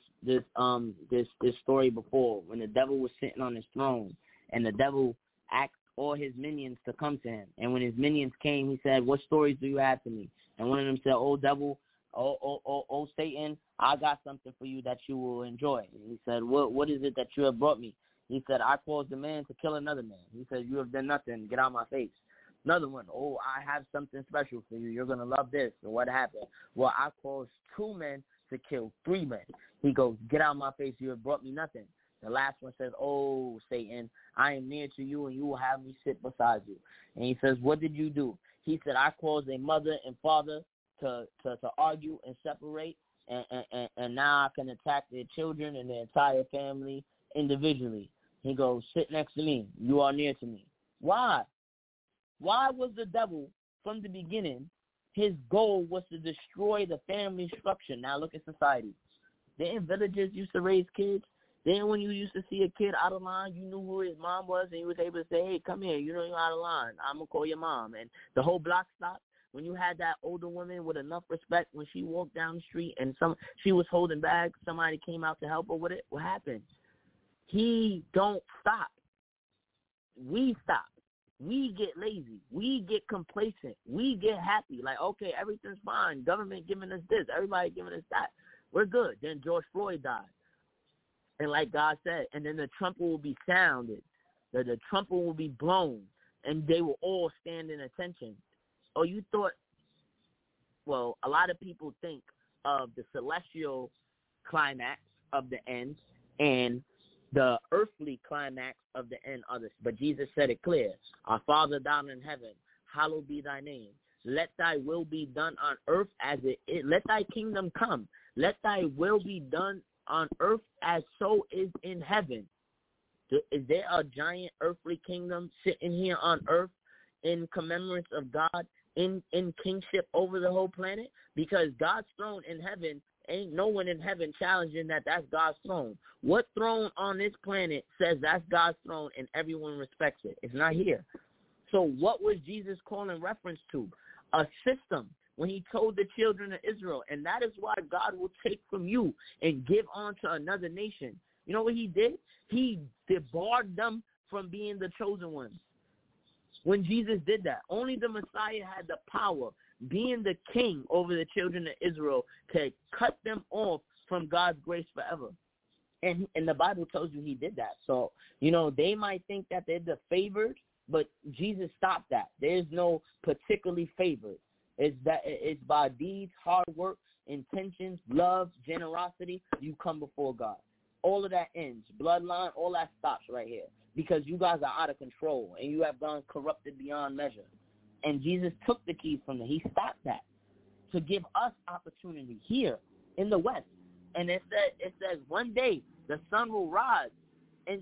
story before, when the devil was sitting on his throne and the devil asked all his minions to come to him. And when his minions came, he said, "What stories do you have to me?" And one of them said, "Oh, devil, oh, Satan, I got something for you that you will enjoy." And he said, what is it that you have brought me? He said, I caused a man to kill another man. He said, you have done nothing. Get out of my face. Another one, oh, I have something special for you. You're going to love this. And what happened? Well, I caused 2 men to kill 3 men. He goes, get out of my face. You have brought me nothing. The last one says, oh, Satan, I am near to you, and you will have me sit beside you. And he says, what did you do? He said, I caused a mother and father to argue and separate, and now I can attack their children and their entire family individually. He goes, sit next to me. You are near to me. Why? Why was the devil, from the beginning, his goal was to destroy the family structure? Now look at society. Didn't villages used to raise kids? Then when you used to see a kid out of line, you knew who his mom was, and you was able to say, hey, come here, you know you're out of line. I'm going to call your mom. And the whole block stopped. When you had that older woman with enough respect, when she walked down the street and she was holding bags, somebody came out to help her with it, what happened? He don't stop. We stop. We get lazy. We get complacent. We get happy. Like, okay, everything's fine. Government giving us this. Everybody giving us that. We're good. Then George Floyd died. And like God said, and then the trumpet will be sounded. The trumpet will be blown. And they will all stand in attention. Oh, you thought, well, a lot of people think of the celestial climax of the end and the earthly climax of the end of this. But Jesus said it clear. Our Father down in heaven, hallowed be thy name. Let thy will be done on earth as it is. Let thy kingdom come. Let thy will be done on earth as so is in heaven. Is there a giant earthly kingdom sitting here on earth in commemorance of God, in kingship over the whole planet? Because God's throne in heaven, ain't no one in heaven challenging that that's God's throne. What throne on this planet says that's God's throne and everyone respects it? It's not here. So what was Jesus calling reference to? A system when he told the children of Israel, and that is why God will take from you and give on to another nation. You know what he did? He debarred them from being the chosen ones. When Jesus did that, only the Messiah had the power, being the king over the children of Israel, to cut them off from God's grace forever. And the Bible tells you he did that. So, you know, they might think that they're the favored, but Jesus stopped that. There's no particularly favored. It's by deeds, hard work, intentions, love, generosity, you come before God. All of that ends. Bloodline, all that stops right here. Because you guys are out of control and you have gone corrupted beyond measure. And Jesus took the keys from them. He stopped that to give us opportunity here in the West. And it says one day the sun will rise and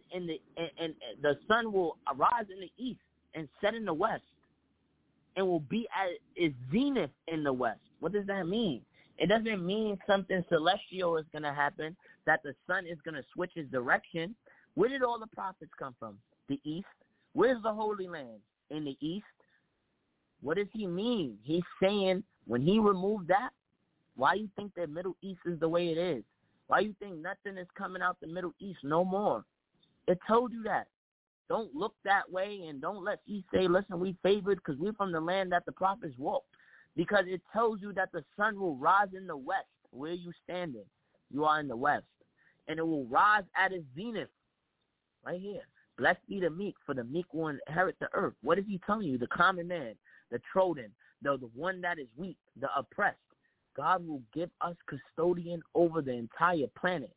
the sun will rise in the east and set in the west and will be at its zenith in the west. What does that mean? It doesn't mean something celestial is going to happen, that the sun is going to switch its direction. Where did all the prophets come from? The east. Where's the Holy Land? In the east. What does he mean? He's saying when he removed that, why you think the Middle East is the way it is? Why you think nothing is coming out the Middle East no more? It told you that. Don't look that way and don't let East say, listen, we favored because we're from the land that the prophets walked. Because it tells you that the sun will rise in the west. Where are you standing? You are in the west. And it will rise at its zenith. Right here. Blessed be the meek, for the meek will inherit the earth. What is he telling you? The common man, the Trojan, the one that is weak, the oppressed. God will give us custodian over the entire planet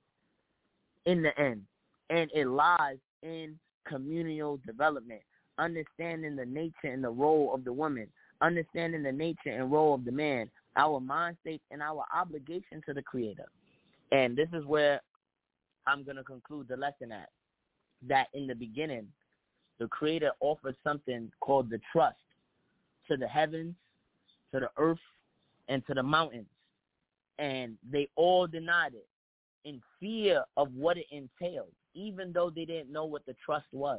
in the end. And it lies in communal development, understanding the nature and the role of the woman, understanding the nature and role of the man, our mind state, and our obligation to the Creator. And this is where I'm going to conclude the lesson at, that in the beginning, the Creator offered something called the trust to the heavens, to the earth, and to the mountains. And they all denied it in fear of what it entailed, even though they didn't know what the trust was.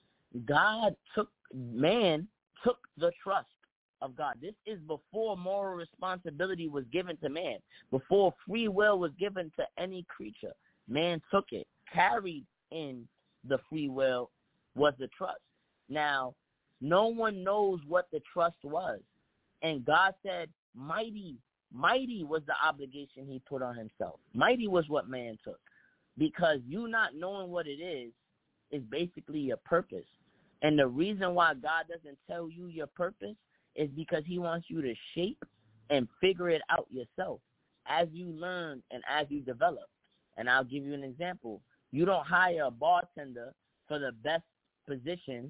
Man took the trust of God. This is before moral responsibility was given to man, before free will was given to any creature. Man took it. Carried in the free will was the trust. Now, no one knows what the trust was. And God said, mighty was the obligation he put on himself. Mighty was what man took. Because you not knowing what it is, is basically your purpose. And the reason why God doesn't tell you your purpose is because he wants you to shape and figure it out yourself as you learn and as you develop. And I'll give you an example. You don't hire a bartender for the best position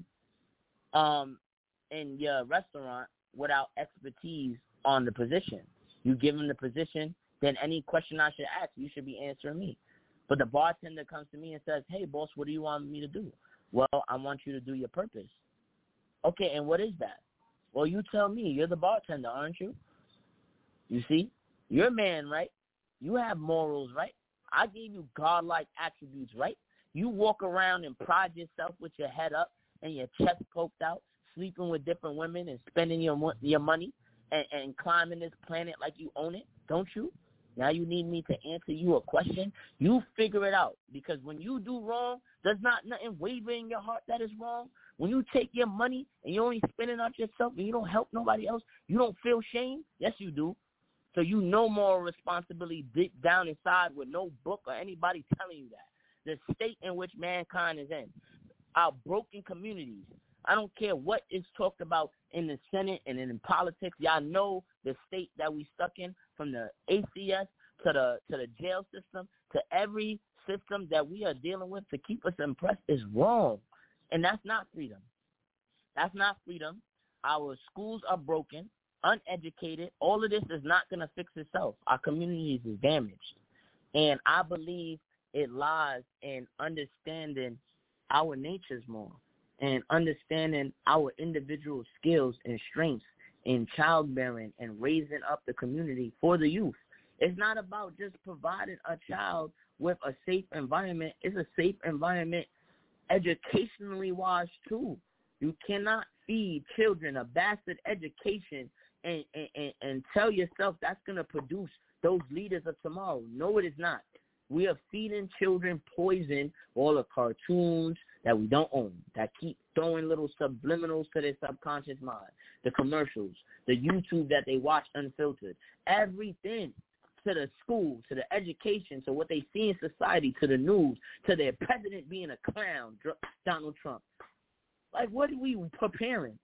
in your restaurant without expertise on the position. You give him the position, then any question I should ask, you should be answering me. But the bartender comes to me and says, hey, boss, what do you want me to do? Well, I want you to do your purpose. Okay, and what is that? Well, you tell me. You're the bartender, aren't you? You see? You're a man, right? You have morals, right? I gave you godlike attributes, right? You walk around and pride yourself with your head up and your chest poked out, sleeping with different women and spending your money and climbing this planet like you own it, don't you? Now you need me to answer you a question? You figure it out, because when you do wrong, there's not nothing waver in your heart that is wrong. When you take your money and you're only spending out yourself and you don't help nobody else, you don't feel shame? Yes, you do. So you know moral responsibility deep down inside with no book or anybody telling you that. The state in which mankind is in, our broken communities. I don't care what is talked about in the Senate and in politics. Y'all know the state that we stuck in, from the ACS to the jail system to every system that we are dealing with to keep us impressed is wrong. And that's not freedom. That's not freedom. Our schools are broken, uneducated. All of this is not going to fix itself. Our communities is damaged. And I believe it lies in understanding our natures more and understanding our individual skills and strengths in childbearing and raising up the community for the youth. It's not about just providing a child with a safe environment. It's a safe environment educationally wise too. You cannot feed children a bastard education and tell yourself that's going to produce those leaders of tomorrow. No, it is not. We are feeding children poison, all the cartoons that we don't own, that keep throwing little subliminals to their subconscious mind, the commercials, the YouTube that they watch unfiltered, everything, to the school, to the education, to what they see in society, to the news, to their president being a clown, Donald Trump. Like, what are we preparing?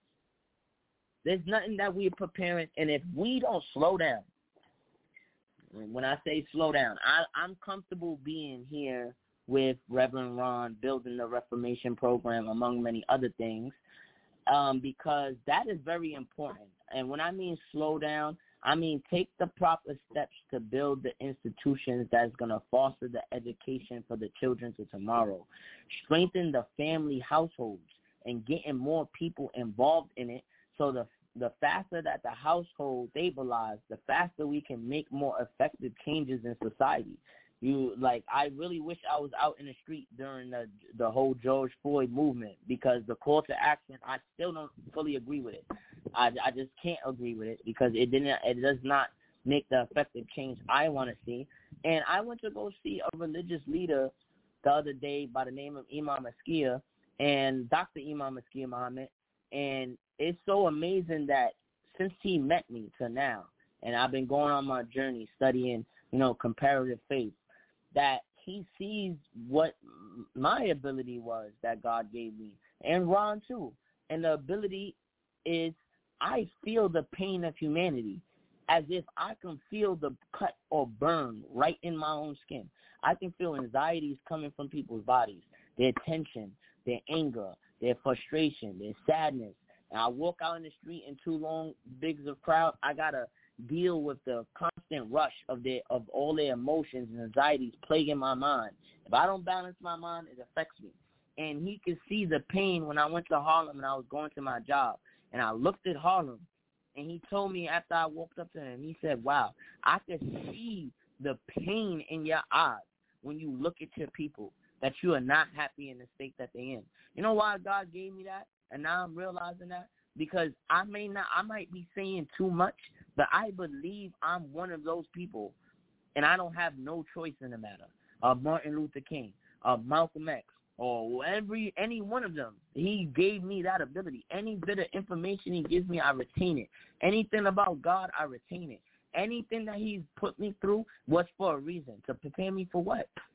There's nothing that we're preparing, and if we don't slow down, when I say slow down, I'm comfortable being here with Reverend Ron, building the Reformation program, among many other things, because that is very important. And when I mean slow down, I mean take the proper steps to build the institutions that's going to foster the education for the children of tomorrow, strengthen the family households, and getting more people involved in it, so the faster that the household stabilizes, the faster we can make more effective changes in society. I really wish I was out in the street during the whole George Floyd movement, because the call to action, I still don't fully agree with it. I just can't agree with it, because it does not make the effective change I want to see. And I went to go see a religious leader the other day by the name of Imam Askia, and Dr. Imam Askia Muhammad, and it's so amazing that since he met me to now, and I've been going on my journey studying, comparative faith, that he sees what my ability was that God gave me, and Ron too. And the ability is, I feel the pain of humanity as if I can feel the cut or burn right in my own skin. I can feel anxieties coming from people's bodies, their tension, their anger, their frustration, their sadness. And I walk out in the street in too long, bigs of crowd, I got to deal with the constant rush of all their emotions and anxieties plaguing my mind. If I don't balance my mind, it affects me. And he could see the pain when I went to Harlem and I was going to my job. And I looked at Harlem, and he told me after I walked up to him, he said, wow, I could see the pain in your eyes when you look at your people, that you are not happy in the state that they're in. You know why God gave me that? And now I'm realizing that? Because I might be saying too much, but I believe I'm one of those people, and I don't have no choice in the matter, of Martin Luther King, of Malcolm X, or any one of them. He gave me that ability. Any bit of information he gives me, I retain it. Anything about God, I retain it. Anything that he's put me through was for a reason. To prepare me for what?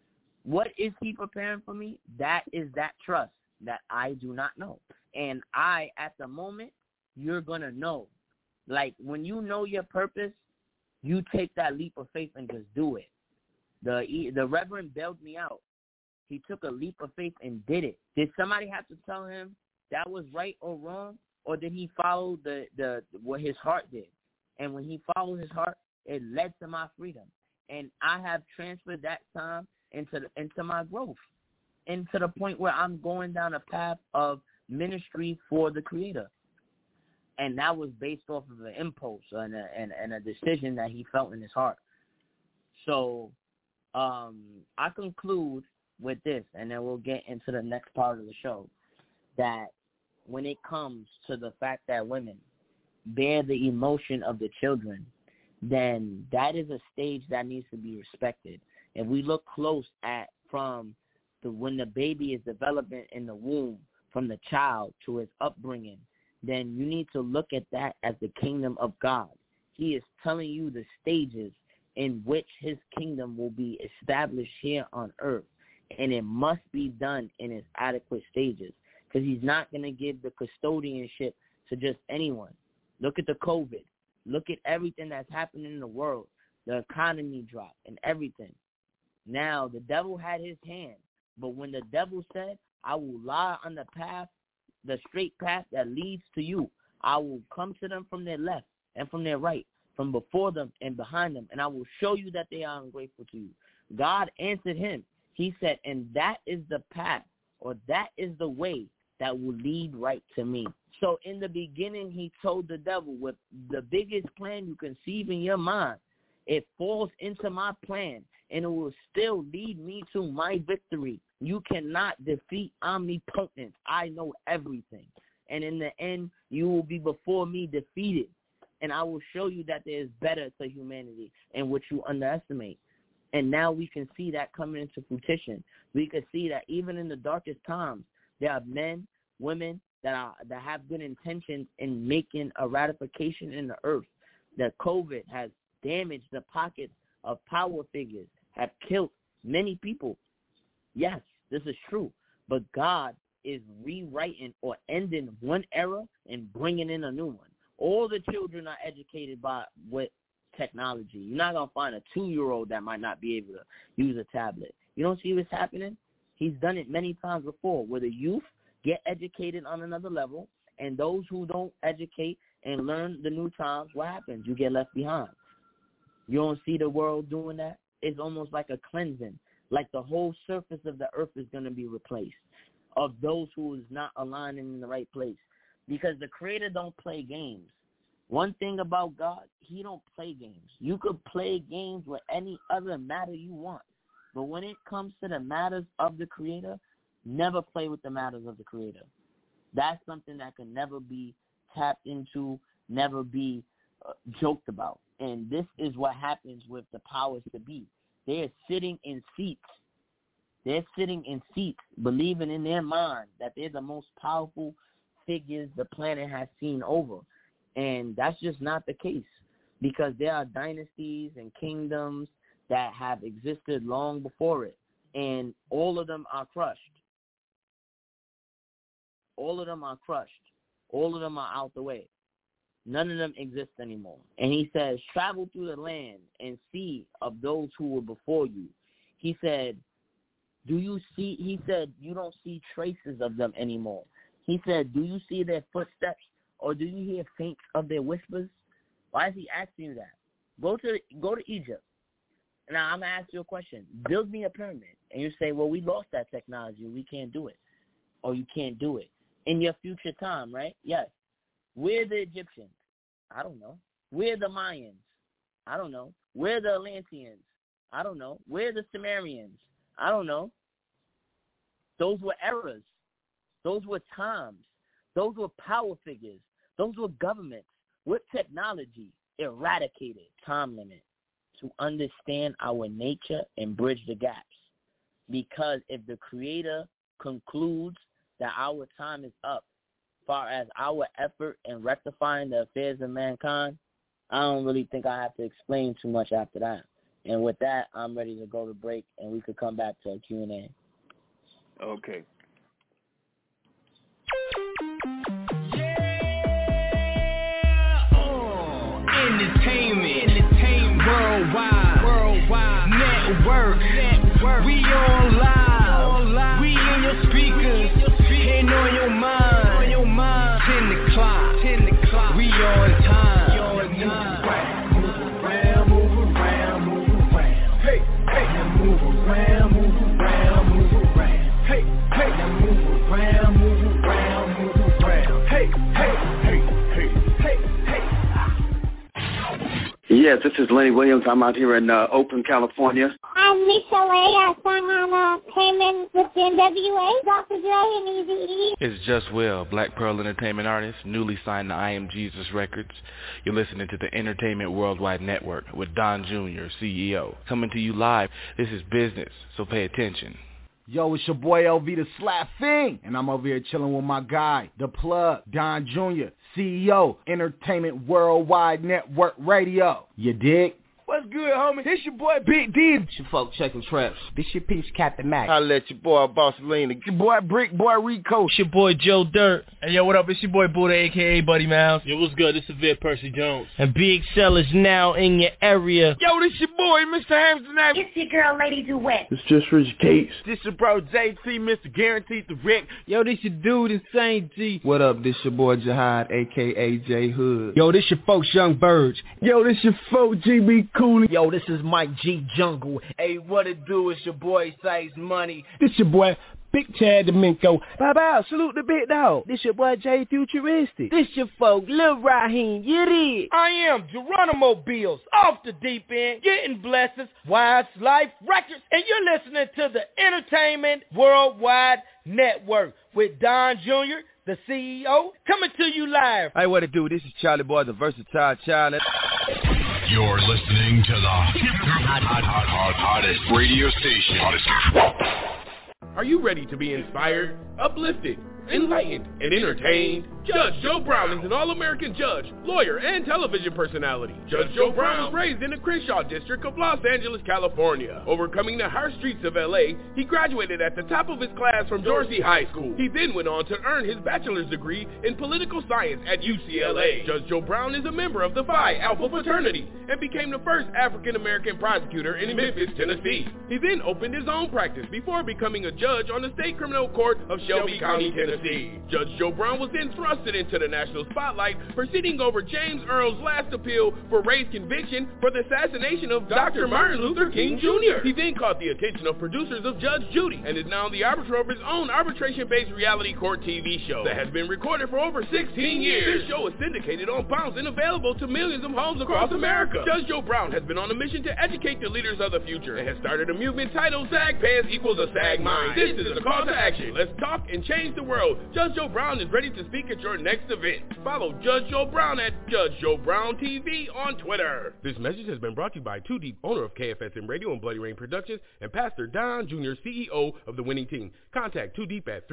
What is he preparing for me? That is that trust that I do not know. And at the moment, you're going to know. Like, when you know your purpose, you take that leap of faith and just do it. The Reverend bailed me out. He took a leap of faith and did it. Did somebody have to tell him that was right or wrong? Or did he follow what his heart did? And when he followed his heart, it led to my freedom. And I have transferred that time into my growth, and to the point where I'm going down a path of ministry for the Creator. And that was based off of an impulse and a decision that he felt in his heart. So I conclude with this, and then we'll get into the next part of the show, that when it comes to the fact that women bear the emotion of the children, then that is a stage that needs to be respected. If we look close at when the baby is developing in the womb, from the child to his upbringing, then you need to look at that as the kingdom of God. He is telling you the stages in which his kingdom will be established here on earth, and it must be done in its adequate stages, because he's not going to give the custodianship to just anyone. Look at the COVID. Look at everything that's happening in the world. The economy dropped and everything. Now, the devil had his hand, but when the devil said, I will lie on the path, the straight path that leads to you, I will come to them from their left and from their right, from before them and behind them, and I will show you that they are ungrateful to you. God answered him. He said, and that is the path, or that is the way that will lead right to me. So in the beginning, he told the devil, with the biggest plan you conceive in your mind, it falls into my plan, and it will still lead me to my victory. You cannot defeat omnipotence. I know everything. And in the end, you will be before me defeated. And I will show you that there is better to humanity, and which you underestimate. And now we can see that coming into fruition. We can see that even in the darkest times, there are men, women that have good intentions in making a ratification in the earth. That COVID has damaged the pockets of power figures, have killed many people. Yes, this is true. But God is rewriting or ending one era and bringing in a new one. All the children are educated with technology. You're not going to find a 2-year-old that might not be able to use a tablet. You don't see what's happening? He's done it many times before, where the youth get educated on another level, and those who don't educate and learn the new times, what happens? You get left behind. You don't see the world doing that? It's almost like a cleansing, like the whole surface of the earth is going to be replaced of those who is not aligning in the right place, because the Creator don't play games. One thing about God, he don't play games. You could play games with any other matter you want, but when it comes to the matters of the Creator, never play with the matters of the Creator. That's something that can never be tapped into, never be joked about. And this is what happens with the powers to be. They're sitting in seats. They're sitting in seats, believing in their mind that they're the most powerful figures the planet has seen over. And that's just not the case, because there are dynasties and kingdoms that have existed long before it, and all of them are crushed. All of them are crushed. All of them are out the way. None of them exist anymore. And he says, travel through the land and see of those who were before you. He said, you don't see traces of them anymore. He said, do you see their footsteps, or do you hear faint of their whispers? Why is he asking you that? Go to Egypt. Now, I'm going to ask you a question. Build me a pyramid. And you say, well, we lost that technology. We can't do it. Or you can't do it. In your future time, right? Yes. Where are the Egyptians? I don't know. Where are the Mayans? I don't know. Where are the Atlanteans? I don't know. Where are the Sumerians? I don't know. Those were eras. Those were times. Those were power figures. Those were governments with technology eradicated. Time limit to understand our nature and bridge the gaps. Because if the Creator concludes that our time is up, as far as our effort in rectifying the affairs of mankind, I don't really think I have to explain too much after that. And with that, I'm ready to go to break, and we could come back to a Q&A. Okay. Entertainment, worldwide, network. We online, we in your speakers, and on your mind. 10 o'clock, we on time. Move around. Hey, now move around. Hey, now move around. Hey. Yes, this is Lenny Williams. I'm out here in Oakland, California. I'm Lisa Lay. I sang on Payment with the NWA, Dr. Dre, and Eazy-E. It's Just Will, Black Pearl Entertainment artist, newly signed to I Am Jesus Records. You're listening to the Entertainment Worldwide Network with Don Jr., CEO. Coming to you live. This is business, so pay attention. Yo, it's your boy LV the Slap Fiend, and I'm over here chilling with my guy, the plug, Don Jr., CEO, Entertainment Worldwide Network Radio. You dig? What's good, homie? This your boy Big D. It's your folk checking traps. This your piece, Captain Mac. Holla at your boy Boss Lena. It's your boy Brick Boy Rico. It's your boy Joe Dirt. Hey, yo, what up? It's your boy Buddha, a.k.a. Buddy Mouse. Yo, what's good? This is Vid Percy Jones. And Big Cell is now in your area. Yo, this your boy, Mr. Amsterdam. It's your girl, Lady Duet. It's just Rich Gates. This your bro JT, Mr. Guaranteed the Rick. Yo, this your dude, Insane G. What up? This your boy Jihad, a.k.a. J Hood. Yo, this your folks Young Birds. Yo, this your folk GB Cooley. Yo, this is Mike G Jungle. Hey, what it do? It's your boy Size Money. This your boy Big Chad Domingo. Bye-bye, salute the big dog. This your boy Jay Futuristic. This your folk Lil Raheem. You dig? I am Geronimo Bills, off the deep end, getting blessings, Wise Life Records, and you're listening to the Entertainment Worldwide Network with Don Jr., the CEO, coming to you live. Hey, what it do? This is Charlie Boy, the versatile child. You're listening to the hottest radio station. Are you ready to be inspired, uplifted, enlightened, and entertained? Judge Joe Brown is an all-American judge, lawyer, and television personality. Judge Joe Brown was raised in the Crenshaw district of Los Angeles, California. Overcoming the harsh streets of L.A., he graduated at the top of his class from Dorsey High School. He then went on to earn his bachelor's degree in political science at UCLA. Judge Joe Brown is a member of the Phi Alpha fraternity and became the first African-American prosecutor in Memphis, Tennessee. He then opened his own practice before becoming a judge on the State Criminal Court of Shelby County, Tennessee. Judge Joe Brown was then thrusted into the national spotlight, proceeding over James Earl's last appeal for race conviction for the assassination of Dr. Martin Luther King Jr. He then caught the attention of producers of Judge Judy and is now the arbiter of his own arbitration-based reality court TV show that has been recorded for over 16 years. This show is syndicated on Bounce and available to millions of homes across America. Judge Joe Brown has been on a mission to educate the leaders of the future and has started a movement titled Sag Pants Equals a Sag Mind. This is a call to action. Let's talk and change the world. Judge Joe Brown is ready to speak at your next event. Follow Judge Joe Brown at Judge Joe Brown TV on Twitter. This message has been brought to you by Too Deep, owner of KFSM Radio and Bloody Rain Productions, and Pastor Don Jr., CEO of the Winning Team. Contact Too Deep at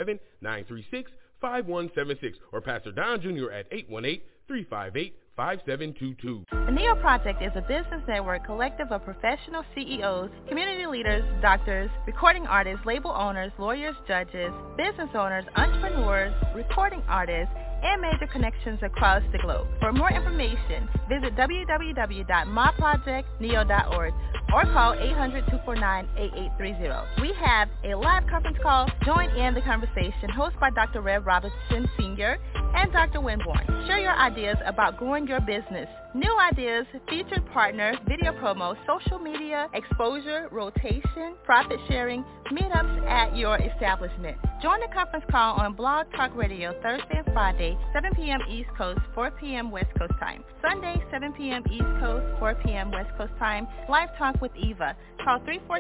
337-936-5176 or Pastor Don Jr. at 818-358-5722. The NEO Project is a business network collective of professional CEOs, community leaders, doctors, recording artists, label owners, lawyers, judges, business owners, entrepreneurs, recording artists, and major connections across the globe. For more information, visit www.myprojectneo.org or call 800-249-8830. We have a live conference call. Join in the conversation hosted by Dr. Rev Robinson Sr. and Dr. Winborn. Share your ideas about growing your business. New ideas, featured partner, video promo, social media, exposure, rotation, profit sharing, meetups at your establishment. Join the conference call on Blog Talk Radio Thursday and Friday, 7 p.m. East Coast, 4 p.m. West Coast time. Sunday, 7 p.m. East Coast, 4 p.m. West Coast time. Live Talk with Eva. Call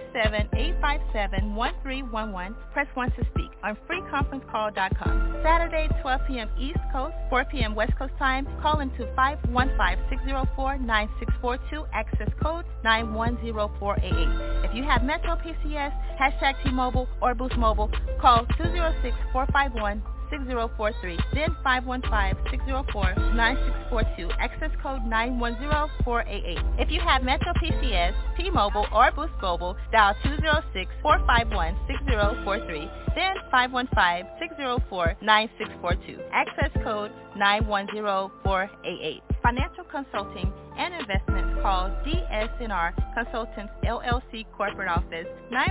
347-857-1311. Press 1 to speak on freeconferencecall.com. Saturday, 12 p.m. East Coast, 4 p.m. West Coast time. Call into 515-604-9642. Access code 910488. If you have Metro PCS, hashtag T-Mobile, or Boost Mobile, call 206-451 515-604-9643, then 515-604-9642, access code 910488. If you have Metro PCS, T-Mobile, or Boost Mobile, dial 206-451-6043, then 515-604-9642, access code 910488. Financial consulting and investments, call DSNR Consultants LLC Corporate Office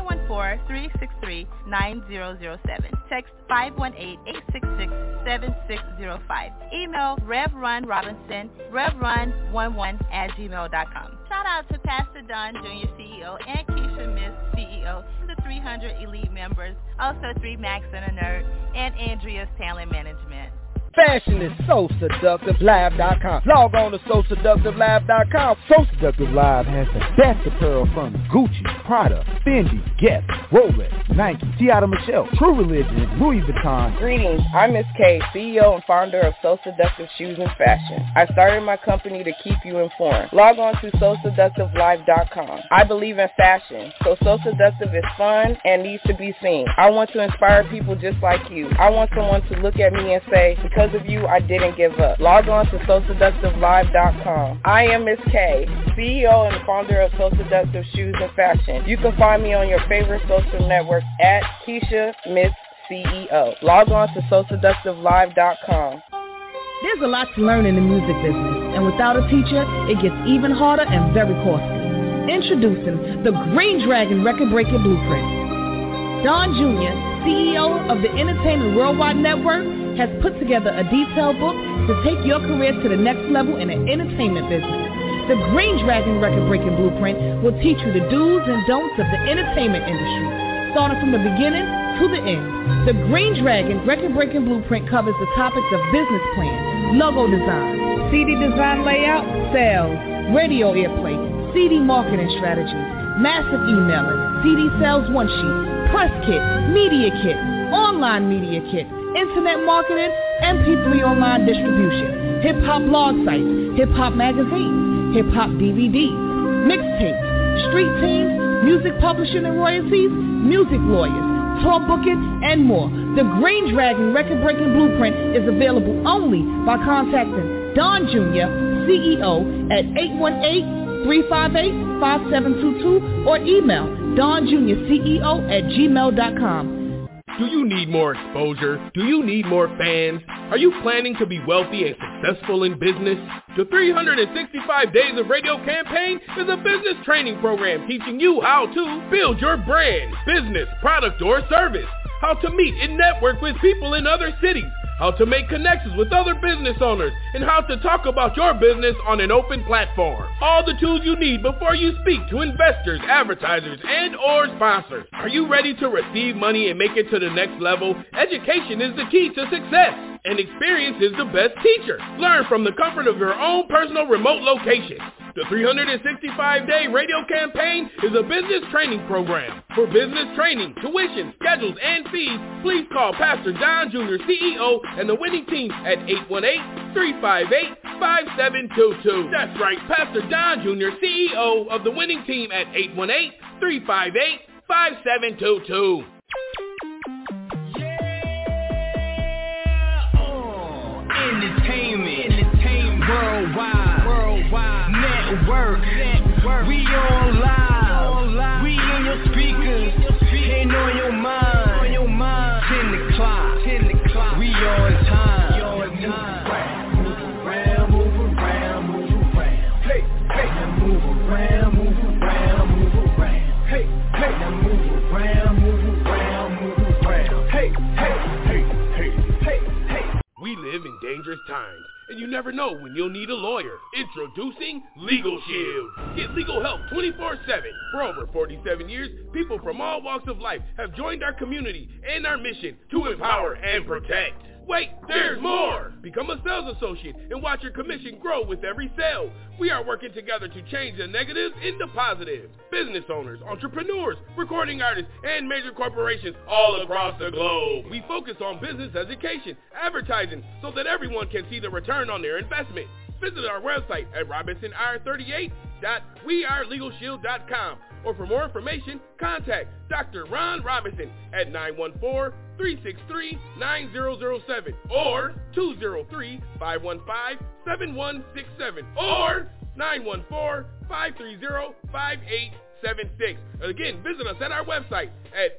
914-363-9007. Text 518-866-7605. Email RevRunRobinson, RevRun11@gmail.com. Shout out to Pastor Don Jr., CEO, and Keisha Miss CEO, the 300 elite members, also 3 Max and a Nerd, and Andrea's Talent Management. Fashion is so seductive. Live.com. Log on to SoSeductiveLive.com. So Seductive Live has the best apparel from Gucci, Prada, Fendi, Guess, Rolex, Nike, Tiana Michelle, True Religion, Louis Vuitton. Greetings. I'm Miss K, CEO and founder of So Seductive Shoes and Fashion. I started my company to keep you informed. Log on to SoSeductiveLive.com. I believe in fashion, so Seductive is fun and needs to be seen. I want to inspire people just like you. I want someone to look at me and say, because of you, I didn't give up. Log on to SoSeductiveLive.com. I am Miss K, CEO and founder of So Seductive Shoes and Fashion. You can find me on your favorite social networks at Keisha Miss CEO. Log on to SoSeductiveLive.com. There's a lot to learn in the music business, and without a teacher, it gets even harder and very costly. Introducing the Green Dragon Record-Breaking Blueprint. Don Jr., CEO of the Entertainment Worldwide Network, has put together a detailed book to take your career to the next level in the entertainment business. The Green Dragon Record-Breaking Blueprint will teach you the do's and don'ts of the entertainment industry, starting from the beginning to the end. The Green Dragon Record-Breaking Blueprint covers the topics of business plan, logo design, CD design layout, sales, radio airplay, CD marketing strategies, massive emailing, CD sales one-sheet, press kit, media kit, online media kit, internet marketing, MP3 online distribution, hip-hop blog sites, hip-hop magazines, hip-hop DVDs, mixtapes, street teams, music publishing and royalties, music lawyers, tour booking, and more. The Green Dragon Record-Breaking Blueprint is available only by contacting Don Jr., CEO at 818-358-5722 or email donjrceo@gmail.com. Do you need more exposure? Do you need more fans? Are you planning to be wealthy and successful in business? The 365 Days of Radio campaign is a business training program teaching you how to build your brand, business, product, or service, how to meet and network with people in other cities, how to make connections with other business owners, and how to talk about your business on an open platform. All the tools you need before you speak to investors, advertisers, and or sponsors. Are you ready to receive money and make it to the next level? Education is the key to success, and experience is the best teacher. Learn from the comfort of your own personal remote location. The 365-day radio campaign is a business training program. For business training, tuition, schedules, and fees, please call Pastor Don Jr., CEO, and the winning team at 818-358-5722. That's right, Pastor Don Jr., CEO of the winning team at 818-358-5722. Entertainment, worldwide, network. We online, we in your speakers, ain't on your mind. 10 o'clock, we on time. Move around, hey, now move around, hey, now move around, hey. We live in dangerous times, and you never know when you'll need a lawyer. Introducing Legal Shield. Get legal help 24/7. For over 47 years, people from all walks of life have joined our community and our mission to empower and protect. Wait, there's more! Become a sales associate and watch your commission grow with every sale. We are working together to change the negatives into positives. Business owners, entrepreneurs, recording artists, and major corporations all across the globe. We focus on business education, advertising, so that everyone can see the return on their investment. Visit our website at RobinsonR38.wearelegalshield.com or for more information, contact Dr. Ron Robinson at 914-363-9007 or 203-515-7167 or 914-530-5876. Again, visit us at our website at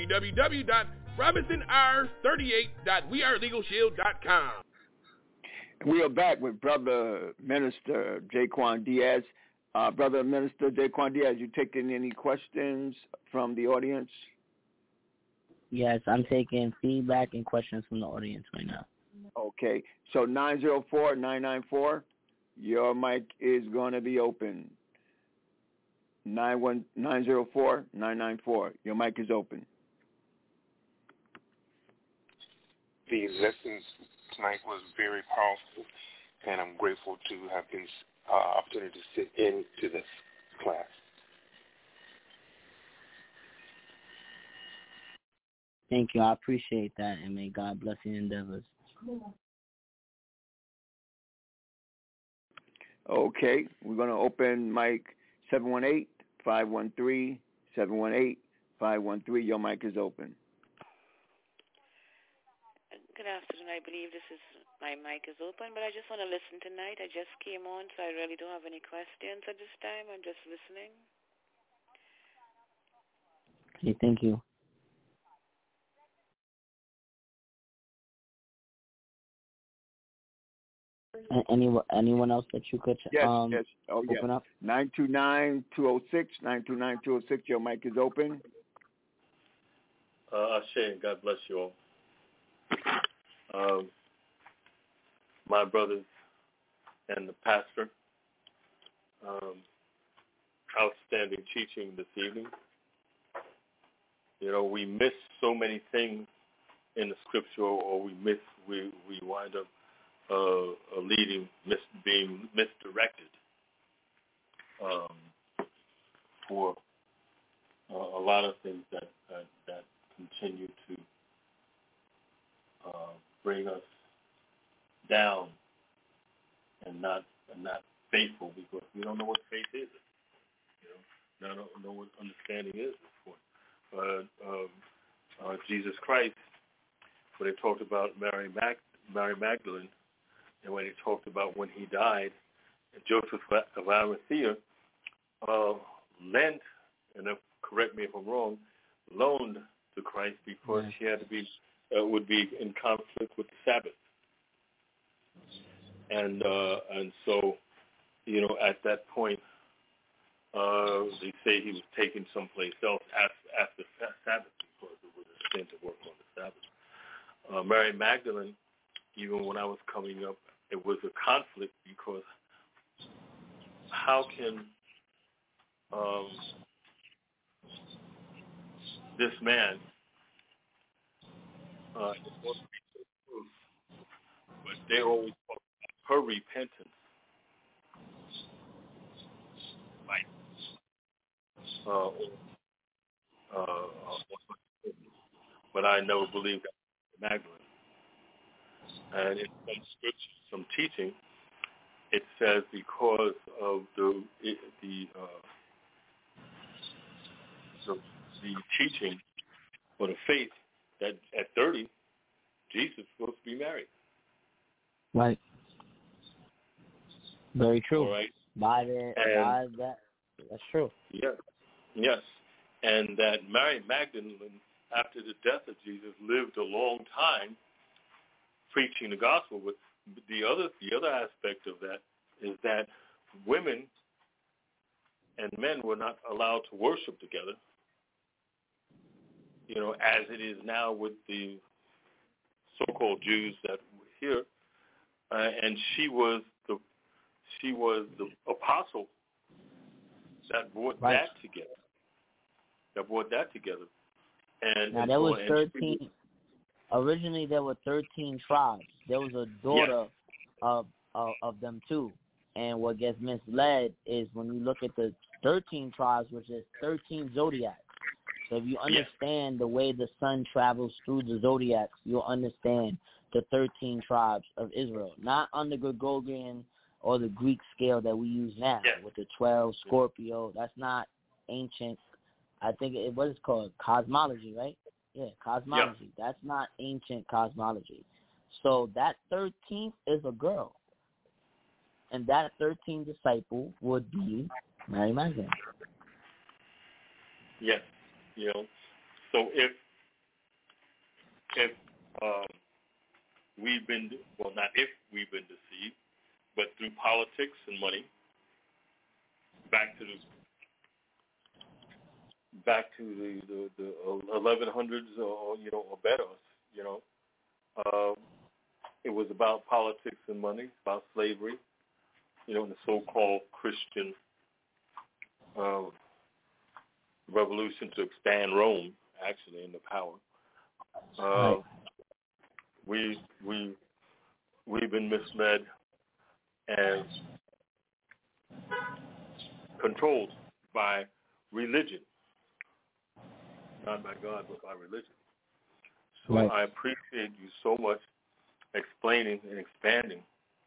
www.robinsonr38.wearelegalshield.com. We are back with Brother Minister Jaquan Diaz. Brother Minister Jaquan Diaz, you taking any questions from the audience? Yes, I'm taking feedback and questions from the audience right now. Okay, so 904-994, your mic is going to be open. 904-994, your mic is open. The lessons tonight was very powerful, and I'm grateful to have been opportunity to sit into this class. Thank you. I appreciate that, and may God bless your endeavors. Okay, we're going to open mic 718-513, 718-513. Your mic is open. Good afternoon. I believe my mic is open, but I just want to listen tonight. I just came on, so I really don't have any questions at this time. I'm just listening. Okay, thank you. Anyone else that you could yes. open up? 929-206, 929-206. Your mic is open. Ashe, God bless you all. My brothers and the pastor, outstanding teaching this evening. You know, we miss so many things in the scripture, or we wind up being misdirected for a lot of things that continue to bring us down and not faithful, because we don't know what faith is. I don't know what understanding is at this point. Jesus Christ, when they talked about Mary Magdalene, and when he talked about when he died, Joseph of Arimathea lent, and correct me if I'm wrong, loaned to Christ because he had to be would be in conflict with the Sabbath, and so, you know, at that point, they say he was taken someplace else after Sabbath because it was a sin to work on the Sabbath. Mary Magdalene, even when I was coming up, it was a conflict because how can this man but they always talk about her repentance, right? But I never believed that Magdalene. And in some scripture, some teaching, it says because of the teaching or the faith that at 30, Jesus was supposed to be married. Right. Very true. All right. By that, that's true. Yes. And that Mary Magdalene, after the death of Jesus, lived a long time preaching the gospel. But the other aspect of that is that women and men were not allowed to worship together, you know, as it is now with the so-called Jews that were here. And she was the apostle that brought that together. And now there was 13. Originally, there were 13 tribes. There was a daughter of them too. And what gets misled is when you look at the 13 tribes, which is 13 zodiacs. So if you understand the way the sun travels through the zodiacs, you'll understand the 13 tribes of Israel. Not on the Gregorian or the Greek scale that we use now with the 12 Scorpio. That's not ancient. I think what is called cosmology, right? Yeah, cosmology. Yeah. That's not ancient cosmology. So that 13th is a girl. And that 13th disciple would be Mary Magdalene. Yes. You know, so if we've been, well, not if we've been deceived, but through politics and money, back to the 1100s or better, it was about politics and money, about slavery, and the so-called Christian revolution to expand Rome, actually, in the power. We've been misled and controlled by religion, not by God, but by religion. So I appreciate you so much explaining and expanding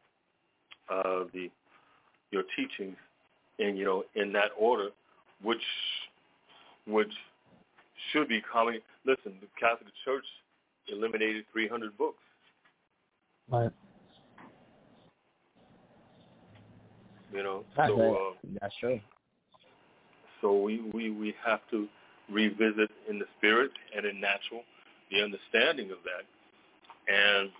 your teachings in that order, which should be common. Listen, the Catholic Church eliminated 300 books. Right. That's true. So we have to revisit in the spirit and in natural the understanding of that. And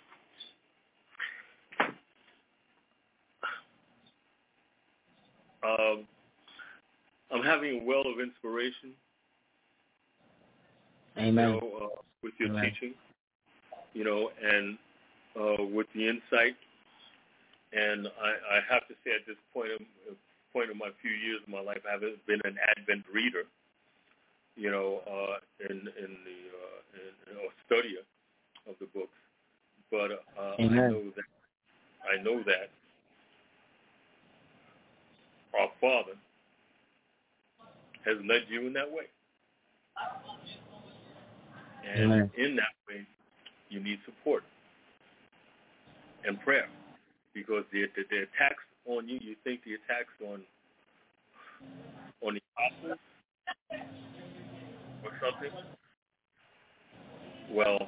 I'm having a well of inspiration. Amen. With your teaching, and with the insight. And I have to say, at this point of my few years of my life, I haven't been an Advent reader, in a studier of the books. But I know that our Father has led you in that way. And in that way, you need support and prayer, because the attacks on you, you think the attacks on the apostles or something, well,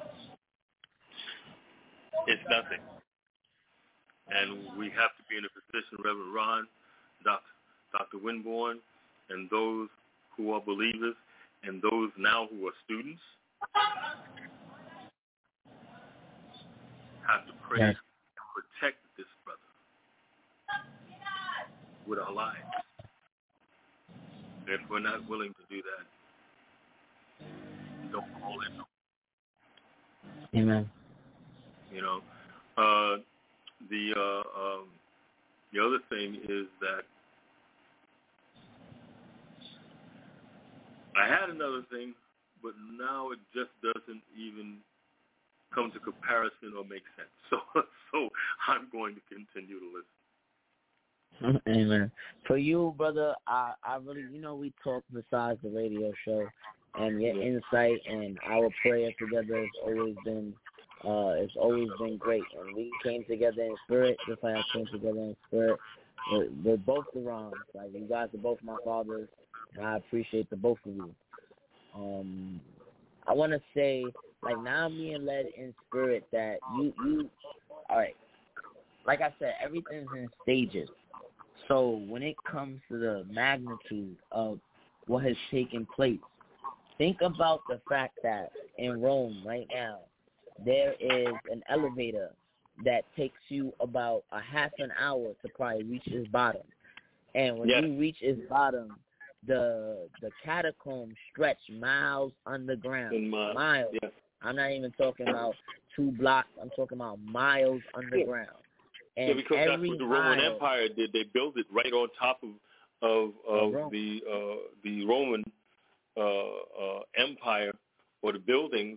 it's nothing. And we have to be in a position, Reverend Ron, Dr. Winborn, and those who are believers, and those now who are students, have to pray and protect this brother with our lives. If we're not willing to do that, don't call it. Amen. The other thing is that I had another thing, but now it just doesn't even come to comparison or make sense. So I'm going to continue to listen. Amen. For you, brother, I really, we talk besides the radio show, and your insight and our prayer together has always been great. And we came together in spirit, just like I came together in spirit. We're both the wrongs. Like, you guys are both my fathers, and I appreciate the both of you. I want to say, like, now I'm being led in spirit that you all right, like I said, everything's in stages. So when it comes to the magnitude of what has taken place, think about the fact that in Rome right now, there is an elevator that takes you about a half an hour to probably reach its bottom. And when you reach its bottom, the catacombs stretch miles underground. Miles. Yeah. I'm not even talking about 2 blocks. I'm talking about miles underground. And because that's what the Roman Empire did. They built it right on top of the Roman Empire, or the buildings,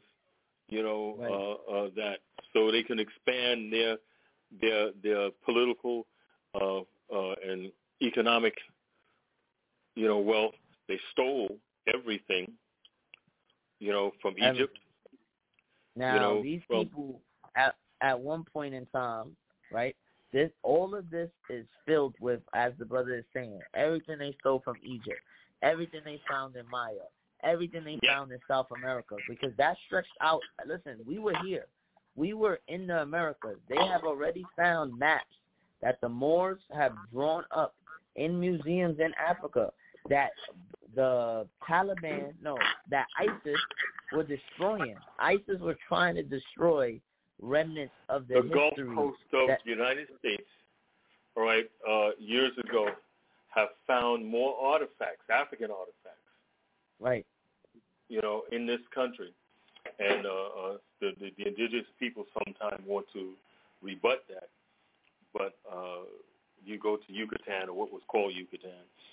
that so they can expand their political and economic wealth. They stole everything from Egypt. Now these people at one point in time, right? All of this is filled with, as the brother is saying, everything they stole from Egypt, everything they found in Maya, everything they found in South America, because that stretched out. Listen, we were here. We were in the Americas. They have already found maps that the Moors have drawn up in museums in Africa that the Taliban, that ISIS were destroying. ISIS were trying to destroy remnants of the Gulf history. Coast of the United States, all right, years ago, have found more artifacts, African artifacts. Right. In this country. And the indigenous people sometimes want to rebut that. But you go to Yucatan, or what was called Yucatan,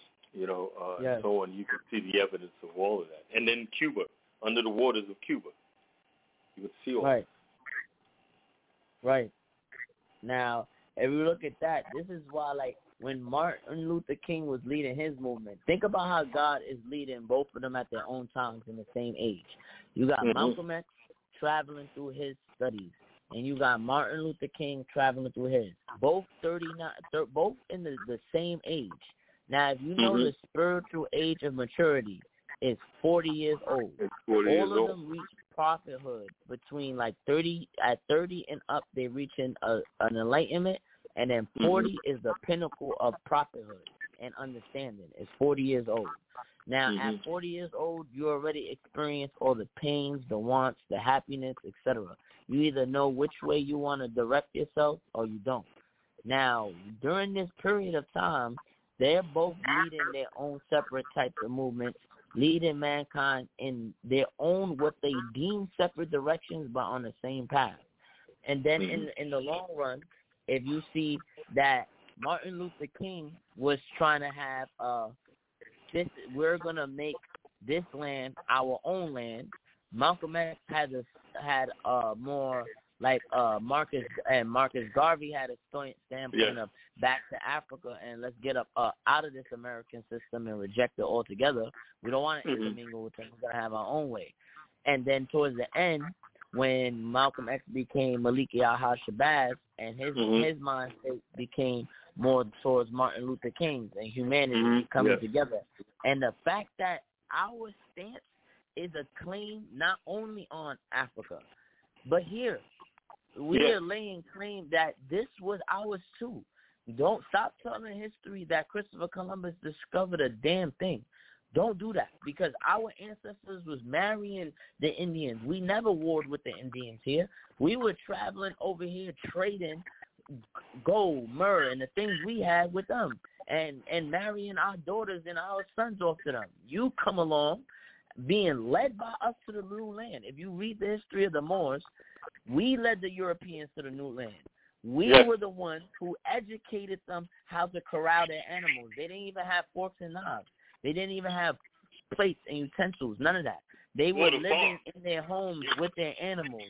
and so on, you can see the evidence of all of that. And then Cuba, under the waters of Cuba, you would see all that. Right. Now, if we look at that, this is why, like, when Martin Luther King was leading his movement, think about how God is leading both of them at their own times in the same age. You got Malcolm X traveling through his studies, and you got Martin Luther King traveling through his. Both 39, both in the same age. Now, if you know the spiritual age of maturity is 40 years old. All of them reach prophethood between like 30 and up. They reach an enlightenment, and then 40 is the pinnacle of prophethood and understanding. It's 40 years old. Now, at 40 years old, you already experience all the pains, the wants, the happiness, etc. You either know which way you want to direct yourself or you don't. Now, during this period of time, they're both leading their own separate types of movements, leading mankind in their own, what they deem separate directions, but on the same path. And then in the long run, if you see that Martin Luther King was trying to have we're going to make this land our own land. Malcolm X had more like Marcus Garvey had a standpoint of back to Africa and let's get up out of this American system and reject it altogether. We don't want to intermingle with them. We're going to have our own way. And then towards the end, when Malcolm X became Maliki al-Shabazz and his mindset became more towards Martin Luther King's and humanity coming together. And the fact that our stance is a claim not only on Africa, but here. We are laying claim that this was ours too. Don't stop telling history that Christopher Columbus discovered a damn thing. Don't do that, because our ancestors was marrying the Indians. We never warred with the Indians here. We were traveling over here trading gold, myrrh, and the things we had with them, and marrying our daughters and our sons off to them. You come along being led by us to the new land. If you read the history of the Moors, we led the Europeans to the new land. We were the ones who educated them how to corral their animals. They didn't even have forks and knives. They didn't even have plates and utensils, none of that. They were living in their homes with their animals.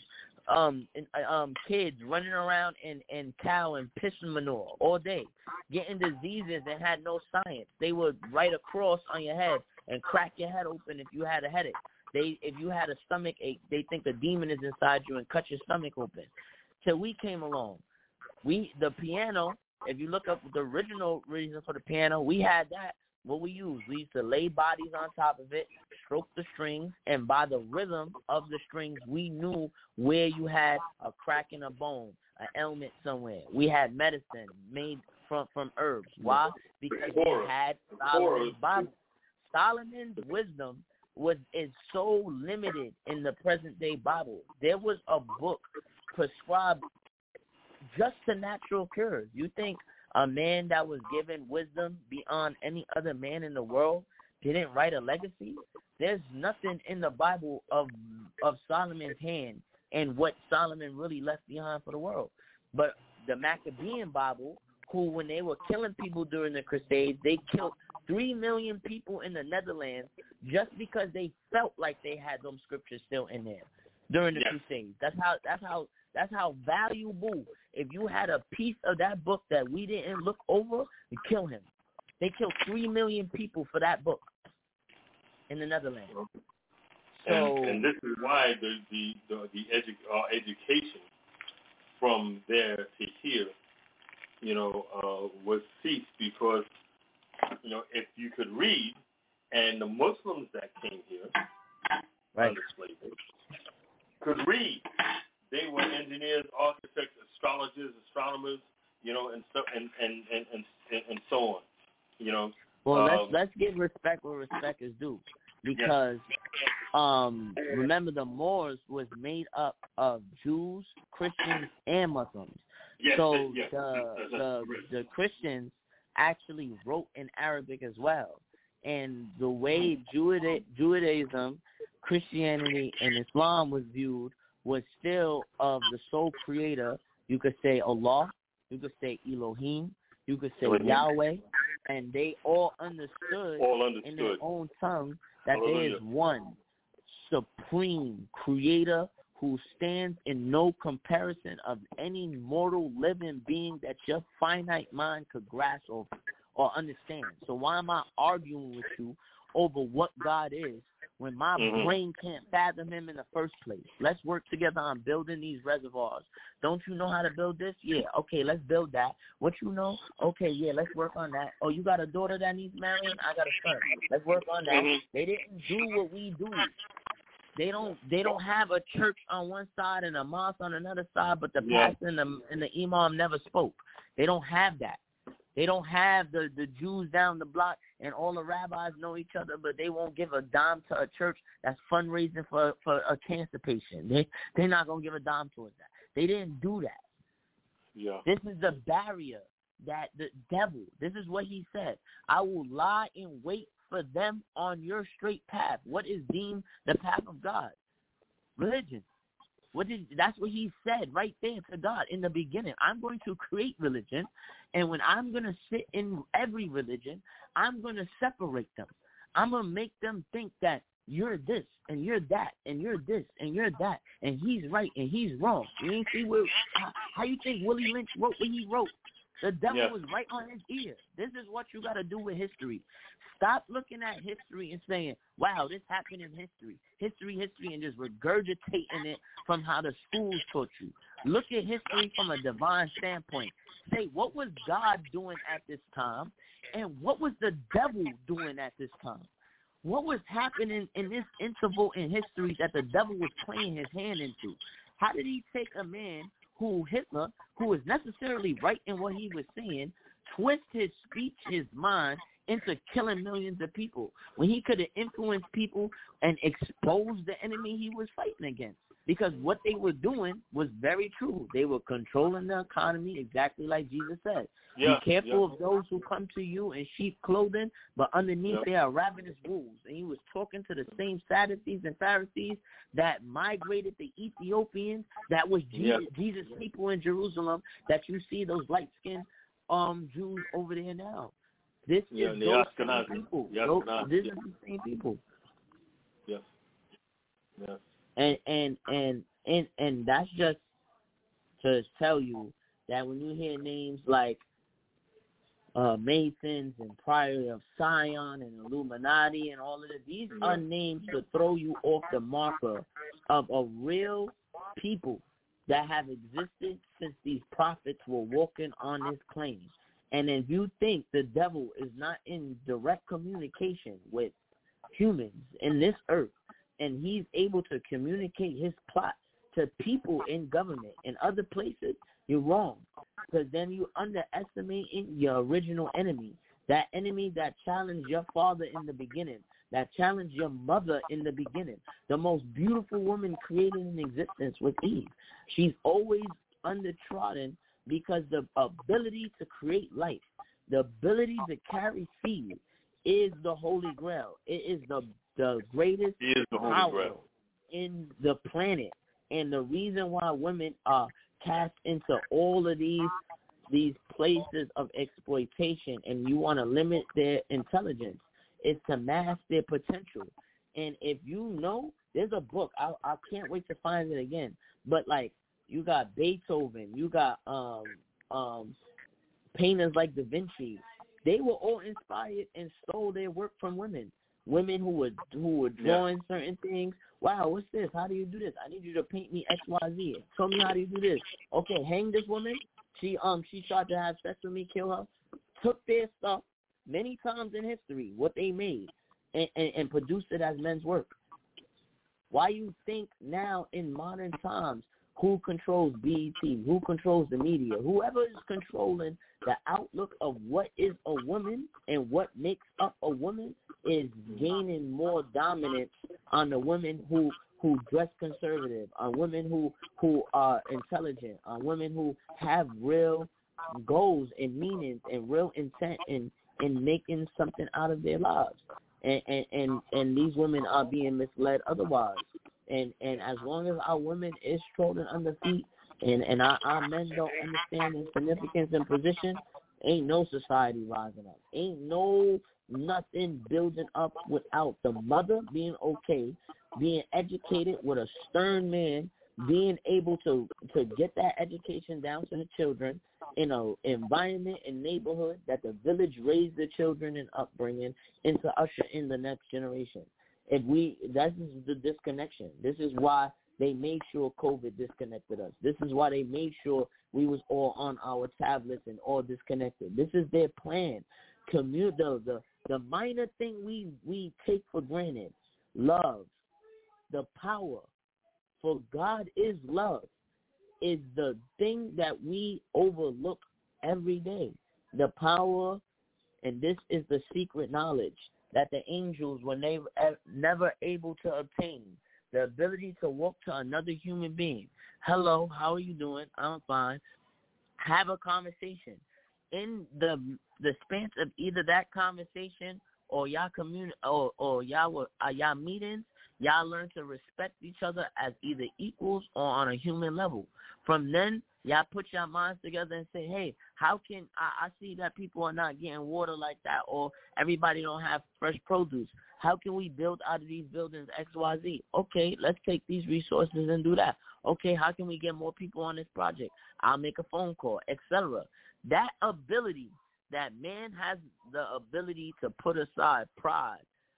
Kids running around in cow and piss manure all day, getting diseases and had no science. They would write a cross on your head and crack your head open if you had a headache. If you had a stomach ache, they think a demon is inside you and cut your stomach open. Till we came along. The piano, if you look up the original reason for the piano, we had that. What we used, we used to lay bodies on top of it, stroke the strings, and by the rhythm of the strings, we knew where you had a crack in a bone, an ailment somewhere. We had medicine made from herbs. Why? Because we had Solomon's Bible. Solomon's wisdom is so limited in the present day Bible. There was a book prescribed just to natural cures. You think a man that was given wisdom beyond any other man in the world didn't write a legacy? There's nothing in the Bible of Solomon's hand and what Solomon really left behind for the world. But the Maccabean Bible, who when they were killing people during the Crusades, they killed 3 million people in the Netherlands just because they felt like they had them scriptures still in there during the Crusades. That's how valuable. If you had a piece of that book that we didn't look over, you kill him. They killed 3 million people for that book in the Netherlands. And this is why the education from there to here, was ceased, because if you could read And the Muslims that came here under slavery could read. They were engineers, architects, astrologers, astronomers, you know, and so on, you know. Well, let's give respect where respect is due, because remember the Moors was made up of Jews, Christians, and Muslims. Yes, so yes, the Christians actually wrote in Arabic as well, and the way Judaism, Christianity, and Islam was viewed was still of the sole creator. You could say Allah, you could say Elohim, you could say Yahweh, and they all understood in their own tongue that there is one supreme creator who stands in no comparison of any mortal living being that your finite mind could grasp or understand. So why am I arguing with you over what God is when my brain can't fathom him in the first place? Let's work together on building these reservoirs. Don't you know how to build this? Yeah, okay, let's build that. What you know? Okay, yeah, let's work on that. Oh, you got a daughter that needs marrying? I got a son. Let's work on that. They didn't do what we do. They don't have a church on one side and a mosque on another side, but the pastor and the imam never spoke. They don't have that. They don't have the Jews down the block and all the rabbis know each other, but they won't give a dime to a church that's fundraising for a cancer patient. They're not going to give a dime towards that. They didn't do that. Yeah. This is the barrier that the devil, this is what he said, I will lie in wait for them on your straight path. What is deemed the path of God? Religion. That's what he said right there to God in the beginning. I'm going to create religion, and when I'm going to sit in every religion, I'm going to separate them. I'm going to make them think that you're this, and you're that, and you're this, and you're that, and he's right, and he's wrong. You ain't see how you think Willie Lynch wrote what he wrote? The devil was right on his ear. This is what you got to do with history. Stop looking at history and saying, wow, this happened in history, and just regurgitating it from how the schools taught you. Look at history from a divine standpoint. Say, what was God doing at this time, and what was the devil doing at this time? What was happening in this interval in history that the devil was playing his hand into? How did he take a man Hitler, who was necessarily right in what he was saying, twist his speech, his mind, into killing millions of people when he could have influenced people and exposed the enemy he was fighting against? Because what they were doing was very true. They were controlling the economy exactly like Jesus said. Be careful of those who come to you in sheep clothing, but underneath they are ravenous wolves. And he was talking to the same Sadducees and Pharisees that migrated the Ethiopians, that was Jesus' people in Jerusalem, that you see those light-skinned Jews over there now. This is those same people. This is the same people. Yes. Yes. And that's just to tell you that when you hear names like Masons and Priory of Sion and Illuminati and all of this, these are names to throw you off the marker of a real people that have existed since these prophets were walking on this plane. And if you think the devil is not in direct communication with humans in this earth, and he's able to communicate his plot to people in government and other places, you're wrong. Because then you underestimating your original enemy, that enemy that challenged your father in the beginning, that challenged your mother in the beginning. The most beautiful woman created in existence was Eve. She's always undertrodden because the ability to create life, the ability to carry seed is the Holy Grail. It is the greatest power in the planet. And the reason why women are cast into all of these places of exploitation and you want to limit their intelligence is to mask their potential. And if you know, there's a book, I can't wait to find it again, but like you got Beethoven, you got painters like Da Vinci. They were all inspired and stole their work from women. Women who were drawing certain things. Wow, what's this? How do you do this? I need you to paint me XYZ. Tell me how do you do this? Okay, hang this woman. She tried to have sex with me, kill her. Took their stuff many times in history, what they made, and produce it as men's work? Why you think now in modern times, who controls BET, who controls the media, whoever is controlling the outlook of what is a woman and what makes up a woman is gaining more dominance on the women who dress conservative, on women who are intelligent, on women who have real goals and meanings and real intent in making something out of their lives. And these women are being misled otherwise. And as long as our women is trodden under feet and our men don't understand their significance and position, ain't no society rising up. Ain't nothing building up without the mother being okay, being educated with a stern man, being able to get that education down to the children in an environment and neighborhood that the village raised the children and upbringing into usher in the next generation. That is the disconnection. This is why they made sure COVID disconnected us. This is why they made sure we was all on our tablets and all disconnected. This is their plan. The minor thing we take for granted, love, the power, for God is love, is the thing that we overlook every day. The power, and this is the secret knowledge that the angels were never able to obtain. The ability to walk to another human being. Hello, how are you doing? I'm fine. Have a conversation. In the span of either that conversation or y'all or y'all meetings, y'all learn to respect each other as either equals or on a human level. From then, y'all put your minds together and say, hey, how can I see that people are not getting water like that, or everybody don't have fresh produce? How can we build out of these buildings XYZ? Okay, let's take these resources and do that. Okay, how can we get more people on this project? I'll make a phone call, etc. That ability, that man has the ability to put aside pride,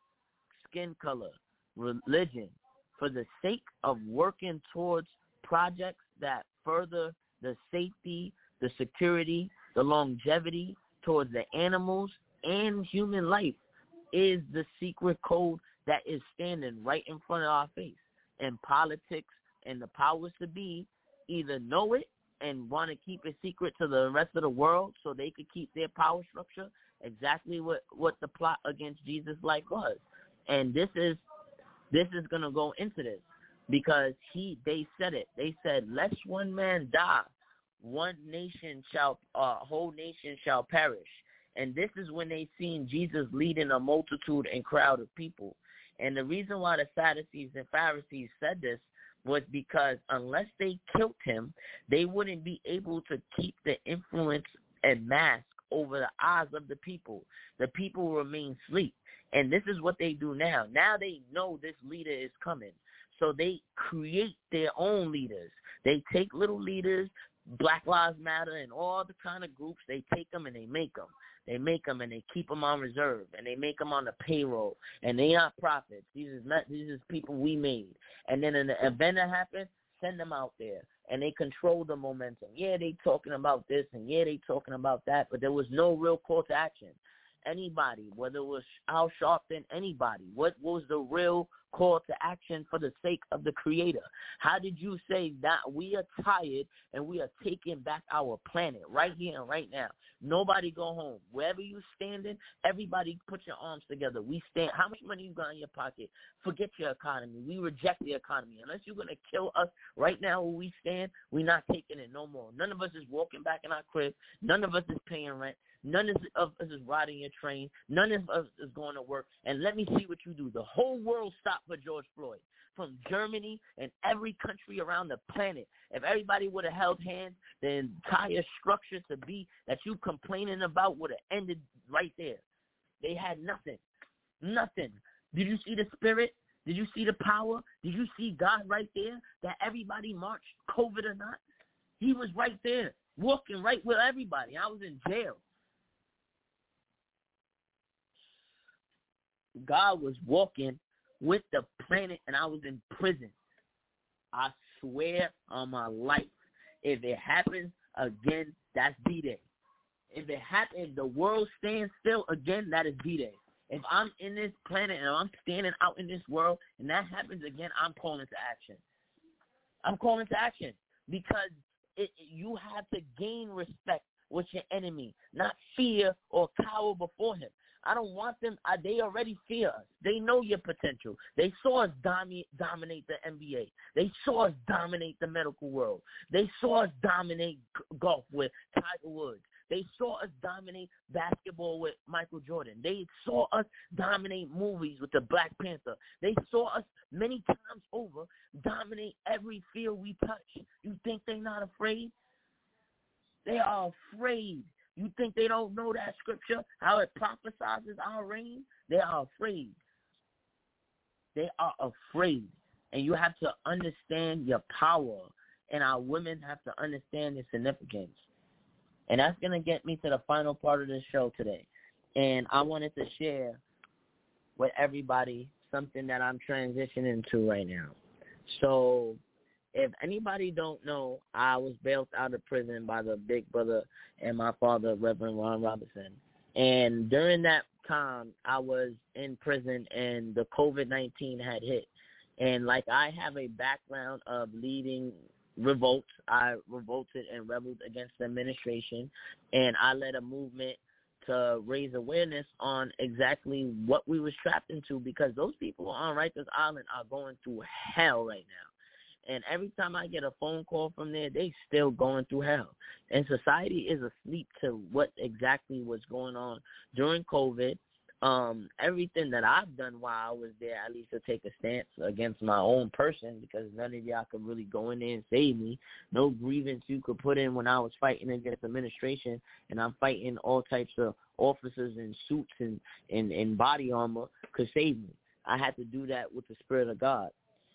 skin color, religion, for the sake of working towards projects that further the safety, the security, the longevity towards the animals and human life, is the secret code that is standing right in front of our face. And politics and the powers to be either know it and want to keep it secret to the rest of the world so they could keep their power structure, exactly what the plot against Jesus' life was. And this is going to go into this, because they said it. They said, lest one man die, one nation whole nation shall perish. And this is when they seen Jesus leading a multitude and crowd of people. And the reason why the Sadducees and Pharisees said this was because unless they killed him, they wouldn't be able to keep the influence and mask over the eyes of the people. The people remain asleep. And this is what they do now. Now they know this leader is coming. So they create their own leaders. They take little leaders, Black Lives Matter and all the kind of groups, they take them and they make them. They make them and they keep them on reserve, and they make them on the payroll, and they aren't prophets. These is people we made. And then in the event that happens, send them out there, and they control the momentum. Yeah, they talking about this, and yeah, they talking about that, but there was no real call to action. Anybody, whether it was Al Sharpton, anybody, what was the real call to action for the sake of the Creator? How did you say that we are tired and we are taking back our planet right here and right now? Nobody go home. Wherever you standing, everybody put your arms together. We stand. How much money you got in your pocket? Forget your economy. We reject the economy. Unless you're going to kill us right now where we stand, we're not taking it no more. None of us is walking back in our crib. None of us is paying rent. None of us is riding your train. None of us is going to work. And let me see what you do. The whole world stopped for George Floyd. From Germany and every country around the planet. If everybody would have held hands, the entire structure to be that you complaining about would have ended right there. They had nothing. Nothing. Did you see the spirit? Did you see the power? Did you see God right there? That everybody marched, COVID or not? He was right there, walking right with everybody. I was in jail. God was walking with the planet, and I was in prison. I swear on my life, if it happens again, that's D-Day. If it happens, the world stands still again, that is D-Day. If I'm in this planet and I'm standing out in this world and that happens again, I'm calling to action. I'm calling to action because you have to gain respect with your enemy, not fear or cower before him. I don't want them. They already fear us. They know your potential. They saw us dominate the NBA. They saw us dominate the medical world. They saw us dominate golf with Tiger Woods. They saw us dominate basketball with Michael Jordan. They saw us dominate movies with the Black Panther. They saw us many times over dominate every field we touch. You think they're not afraid? They are afraid. You think they don't know that scripture, how it prophesizes our reign? They are afraid. They are afraid. And you have to understand your power, and our women have to understand the significance. And that's going to get me to the final part of the show today. And I wanted to share with everybody something that I'm transitioning to right now. So if anybody don't know, I was bailed out of prison by the big brother and my father, Reverend Ron Robinson. And during that time, I was in prison and the COVID-19 had hit. And like I have a background of leading revolts. I revolted and rebelled against the administration, and I led a movement to raise awareness on exactly what we was trapped into, because those people on Rikers Island are going through hell right now. And every time I get a phone call from there, they still going through hell. And society is asleep to what exactly was going on during COVID. Everything that I've done while I was there, at least to take a stance against my own person, because none of y'all could really go in there and save me. No grievance you could put in when I was fighting against administration, and I'm fighting all types of officers in suits and body armor could save me. I had to do that with the Spirit of God.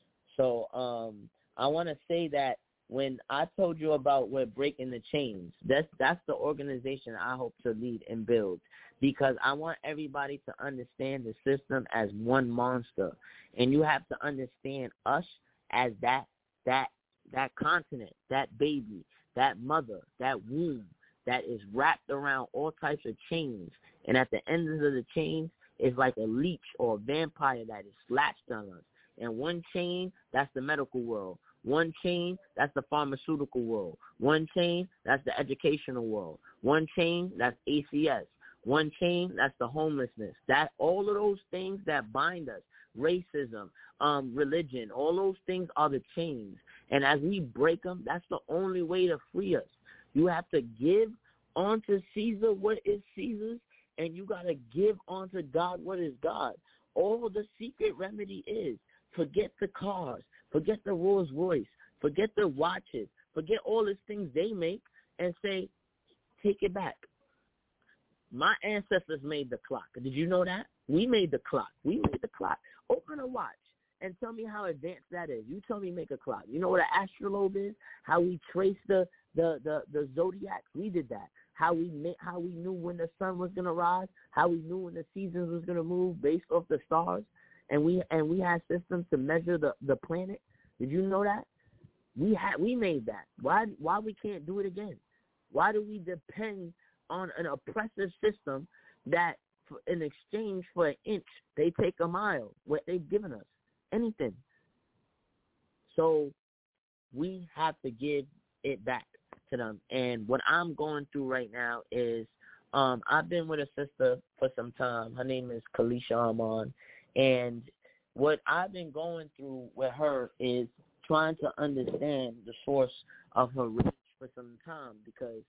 So I want to say that when I told you about we're breaking the chains, that's the organization I hope to lead and build, because I want everybody to understand the system as one monster, and you have to understand us as that continent, that baby, that mother, that womb that is wrapped around all types of chains, and at the end of the chains is like a leech or a vampire that is latched on us. And one chain, that's the medical world. One chain, that's the pharmaceutical world. One chain, that's the educational world. One chain, that's ACS. One chain, that's the homelessness. That all of those things that bind us, racism, religion, all those things are the chains. And as we break them, that's the only way to free us. You have to give unto Caesar what is Caesar's, and you got to give unto God what is God. All the secret remedy is forget the cars, forget the Rolls Royce, forget the watches, forget all these things they make, and say, take it back. My ancestors made the clock. Did you know that? We made the clock. We made the clock. Open a watch and tell me how advanced that is. You tell me make a clock. You know what an astrolabe is? How we trace the zodiacs? We did that. How we knew when the sun was gonna rise. How we knew when the seasons was gonna move based off the stars. And we had systems to measure the planet. Did you know that? We made that. Why we can't do it again? Why do we depend on an oppressive system that in exchange for an inch they take a mile? What they've given us, anything. So we have to give it back to them. And what I'm going through right now is I've been with a sister for some time. Her name is Kalisha Armand. And what I've been going through with her is trying to understand the source of her rage for some time, because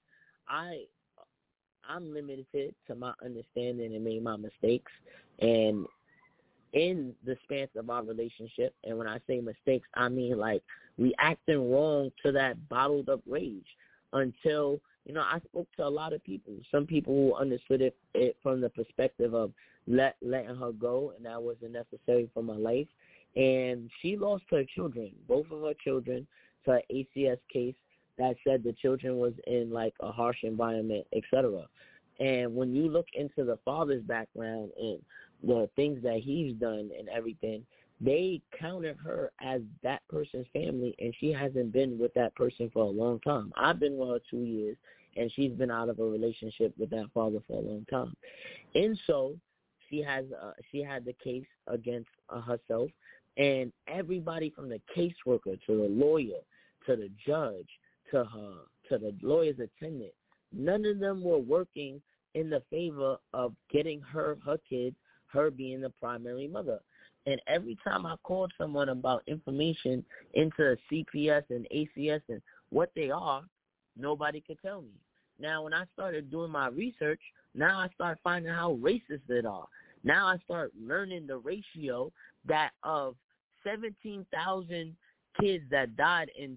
I'm limited to my understanding and made my mistakes. And in the span of our relationship, and when I say mistakes, I mean like we acting wrong to that bottled up rage until, I spoke to a lot of people. Some people who understood it from the perspective of letting her go, and that wasn't necessary for my life. And she lost her children, both of her children, to an ACS case that said the children was in like a harsh environment, etc. And when you look into the father's background and the things that he's done and everything, they counted her as that person's family, and she hasn't been with that person for a long time. I've been with her 2 years, and she's been out of a relationship with that father for a long time. And so she had the case against herself, and everybody from the caseworker to the lawyer to the judge to the lawyer's attendant, none of them were working in the favor of getting her kids, her being the primary mother. And every time I called someone about information into CPS and ACS and what they are, nobody could tell me. Now, when I started doing my research, now I start finding how racist they are. Now I start learning the ratio that of 17,000 kids that died in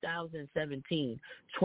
2017,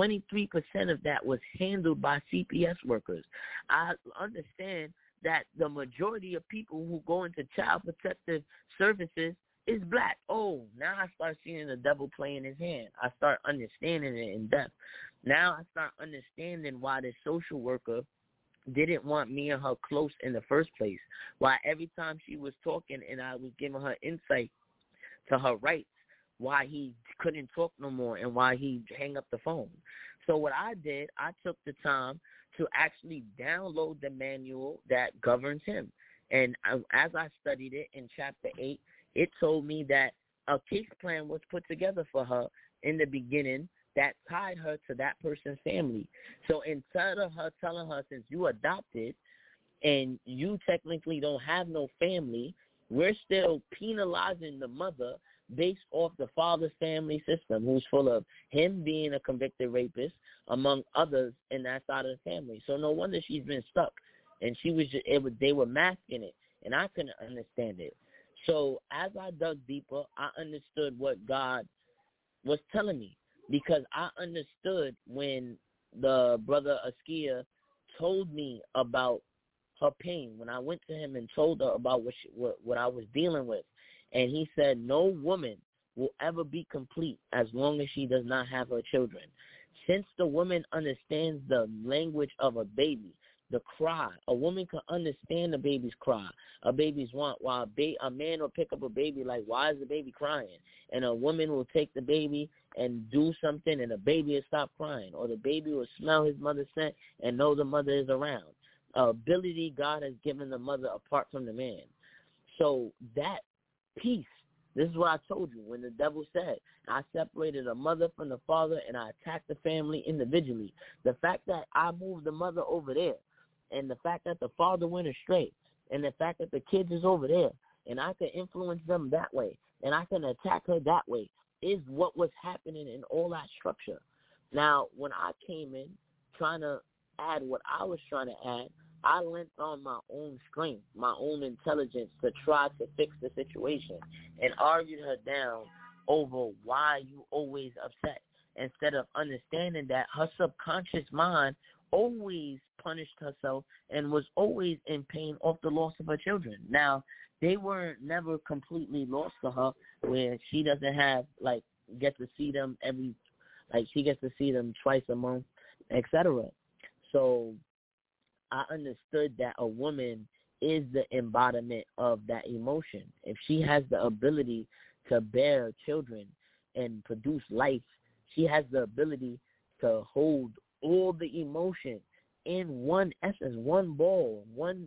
23% of that was handled by CPS workers. I understand that the majority of people who go into child protective services is black. Oh, now I start seeing the devil play in his hand. I start understanding it in depth. Now I start understanding why the social worker didn't want me and her close in the first place. Why every time she was talking and I was giving her insight to her rights, why he couldn't talk no more and why he hang up the phone. So what I did, I took the time to actually download the manual that governs him. And as I studied it in Chapter 8, it told me that a case plan was put together for her in the beginning that tied her to that person's family. So instead of her telling her, since you adopted and you technically don't have no family, we're still penalizing the mother based off the father's family system, who's full of him being a convicted rapist, among others in that side of the family. So no wonder she's been stuck. And she was they were masking it, and I couldn't understand it. So as I dug deeper, I understood what God was telling me, because I understood when the brother Askia told me about her pain, when I went to him and told her about what I was dealing with. And he said, no woman will ever be complete as long as she does not have her children. Since the woman understands the language of a baby, the cry, a woman can understand a baby's cry, a baby's want, while a man will pick up a baby like, why is the baby crying? And a woman will take the baby and do something and the baby will stop crying, or the baby will smell his mother's scent and know the mother is around. Ability God has given the mother apart from the man. So that peace, this is what I told you when the devil said, I separated a mother from the father and I attacked the family individually. The fact that I moved the mother over there, and the fact that the father went astray, and the fact that the kids is over there, and I can influence them that way, and I can attack her that way, is what was happening in all that structure. Now, when I came in trying to add what I was trying to add, I lent on my own strength, my own intelligence to try to fix the situation, and argued her down over why you always upset, instead of understanding that her subconscious mind always punished herself and was always in pain off the loss of her children. Now, they were never completely lost to her, where she doesn't have, get to see them she gets to see them twice a month, etc. So I understood that a woman is the embodiment of that emotion. If she has the ability to bear children and produce life, she has the ability to hold all the emotion in one essence, one ball, one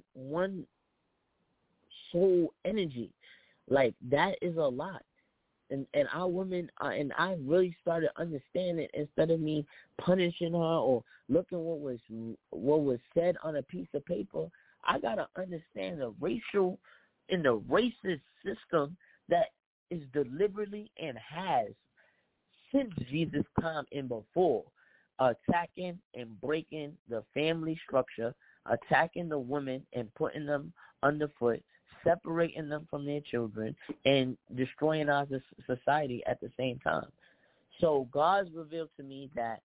soul energy. That is a lot. And our women, and I really started understanding, instead of me punishing her or looking what was said on a piece of paper, I gotta understand the racial and the racist system that is deliberately and has since Jesus' time and before, attacking and breaking the family structure, attacking the women and putting them underfoot, separating them from their children, and destroying our society at the same time. So God's revealed to me that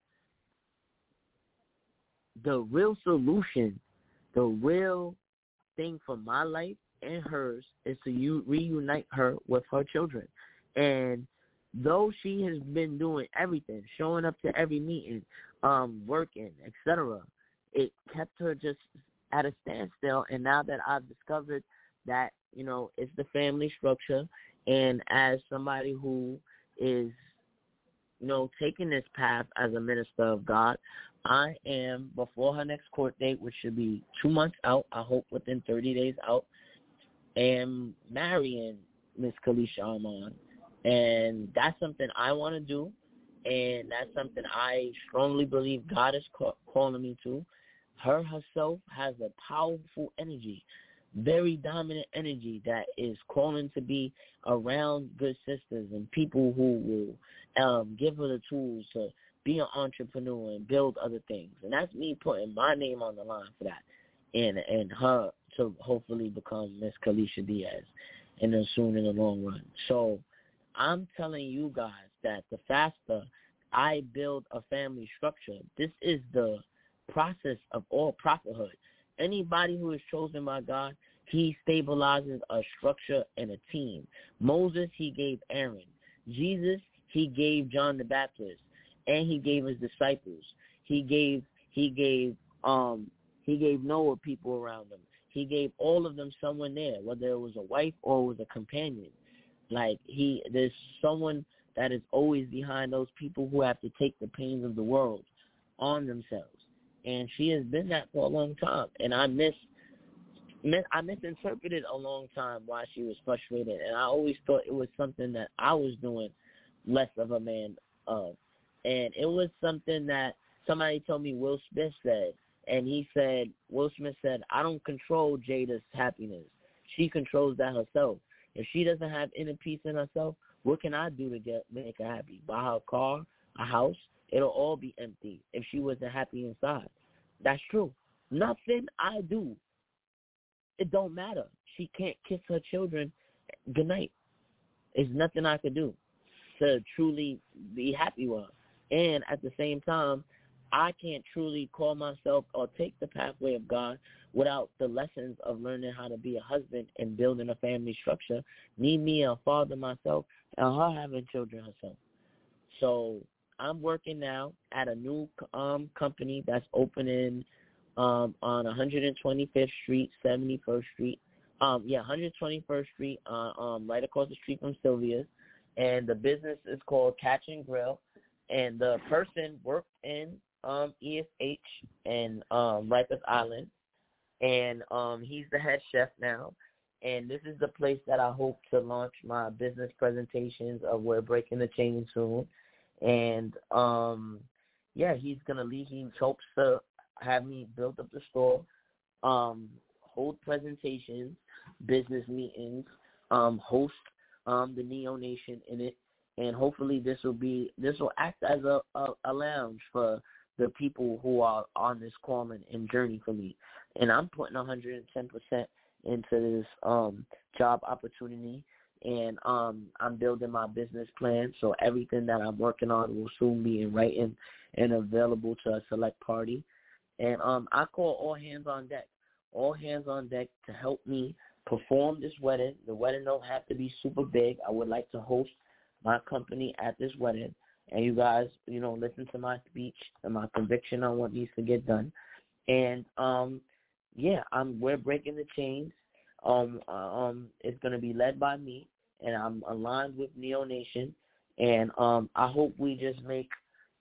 the real solution, the real thing for my life and hers, is to reunite her with her children. And though she has been doing everything, showing up to every meeting, working, etc., it kept her just at a standstill. And now that I've discovered that, it's the family structure, and as somebody who is, taking this path as a minister of God, I am, before her next court date, which should be 2 months out, I hope within 30 days out, am marrying Miss Kalisha Armand, and that's something I want to do, and that's something I strongly believe God is calling me to. Her herself has a powerful energy, very dominant energy that is calling to be around good sisters and people who will give her the tools to be an entrepreneur and build other things. And that's me putting my name on the line for that, and her to hopefully become Miss Kalisha Diaz and then soon in the long run. So I'm telling you guys that the faster I build a family structure, this is the process of all prophethood. Anybody who is chosen by God, he stabilizes a structure and a team. Moses, he gave Aaron. Jesus, he gave John the Baptist, and he gave his disciples. He gave Noah people around him. He gave all of them someone there, whether it was a wife or it was a companion. Like there's someone that is always behind those people who have to take the pains of the world on themselves. And she has been that for a long time. And I misinterpreted a long time why she was frustrated. And I always thought it was something that I was doing less of a man of. And it was something that somebody told me Will Smith said. And Will Smith said, I don't control Jada's happiness. She controls that herself. If she doesn't have inner peace in herself, what can I do to make her happy? Buy her a car, a house? It'll all be empty if she wasn't happy inside. That's true. Nothing I do, it don't matter. She can't kiss her children goodnight. There's nothing I could do to truly be happy with her. And at the same time, I can't truly call myself or take the pathway of God without the lessons of learning how to be a husband and building a family structure. Me a father myself, and her having children herself. So I'm working now at a new company that's opening on 125th Street, 71st Street. 121st Street, right across the street from Sylvia's. And the business is called Catch and Grill. And the person worked in ESH and Rikers Island. And he's the head chef now. And this is the place that I hope to launch my business presentations of We're Breaking the Chain soon. And, he's going to leave. He hopes to have me build up the store, hold presentations, business meetings, host the Neo Nation in it. And hopefully this will act as a lounge for the people who are on this calling and journey for me. And I'm putting 110% into this job opportunity. And I'm building my business plan, so everything that I'm working on will soon be in writing and available to a select party. And I call all hands on deck to help me perform this wedding. The wedding don't have to be super big. I would like to host my company at this wedding, and you guys, listen to my speech and my conviction on what needs to get done. And we're breaking the chains. It's going to be led by me, and I'm aligned with Neo Nation, and I hope we just make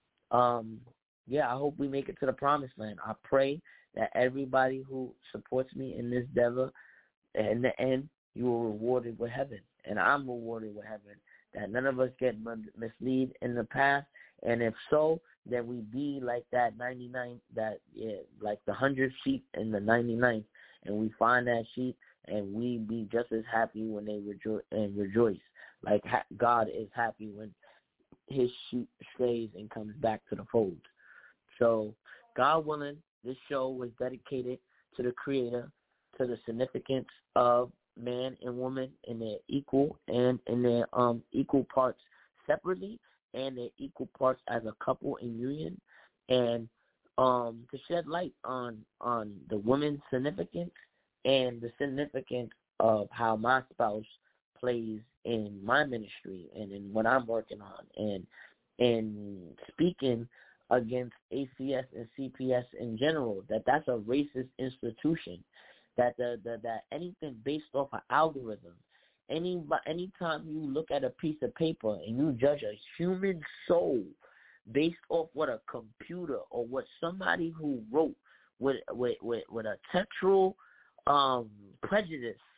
it to the promised land. I pray that everybody who supports me in this endeavor, in the end, you are rewarded with heaven, and I'm rewarded with heaven, that none of us get misled in the past, and if so, then we be like that 99, like the 100 sheep in the 99th, and we find that sheep, and we be just as happy when they rejoice. Like God is happy when his sheep strays and comes back to the fold. So, God willing, this show was dedicated to the Creator, to the significance of man and woman in their equal and in their equal parts separately and their equal parts as a couple in union, and to shed light on the woman's significance and the significance of how my spouse plays in my ministry and in what I'm working on, and speaking against ACS and CPS in general, that's a racist institution, that anything based off an algorithm, anytime you look at a piece of paper and you judge a human soul based off what a computer or what somebody who wrote with a textual prejudice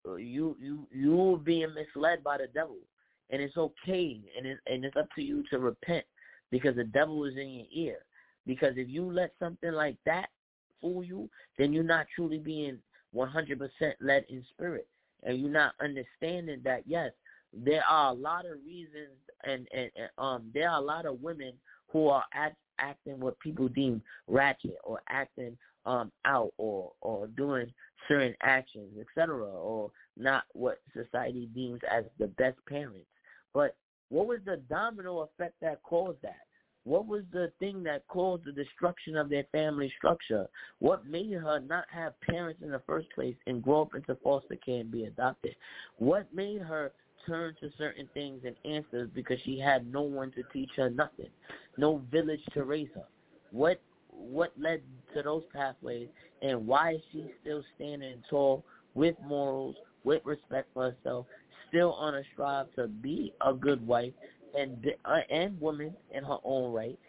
you being misled by the devil, and it's okay, and it's up to you to repent, because the devil is in your ear. Because if you let something like that fool you, then you're not truly being 100% led in spirit, and you're not understanding that yes, there are a lot of reasons, and there are a lot of women who are acting what people deem ratchet, or acting out, or doing certain actions, etc., or not what society deems as the best parents. But what was the domino effect that caused that? What was the thing that caused the destruction of their family structure? What made her not have parents in the first place and grow up into foster care and be adopted? What made her turn to certain things and answers because she had no one to teach her nothing, no village to raise her? What led to those pathways, and why is she still standing tall with morals, with respect for herself, still on a strive to be a good wife and woman in her own right,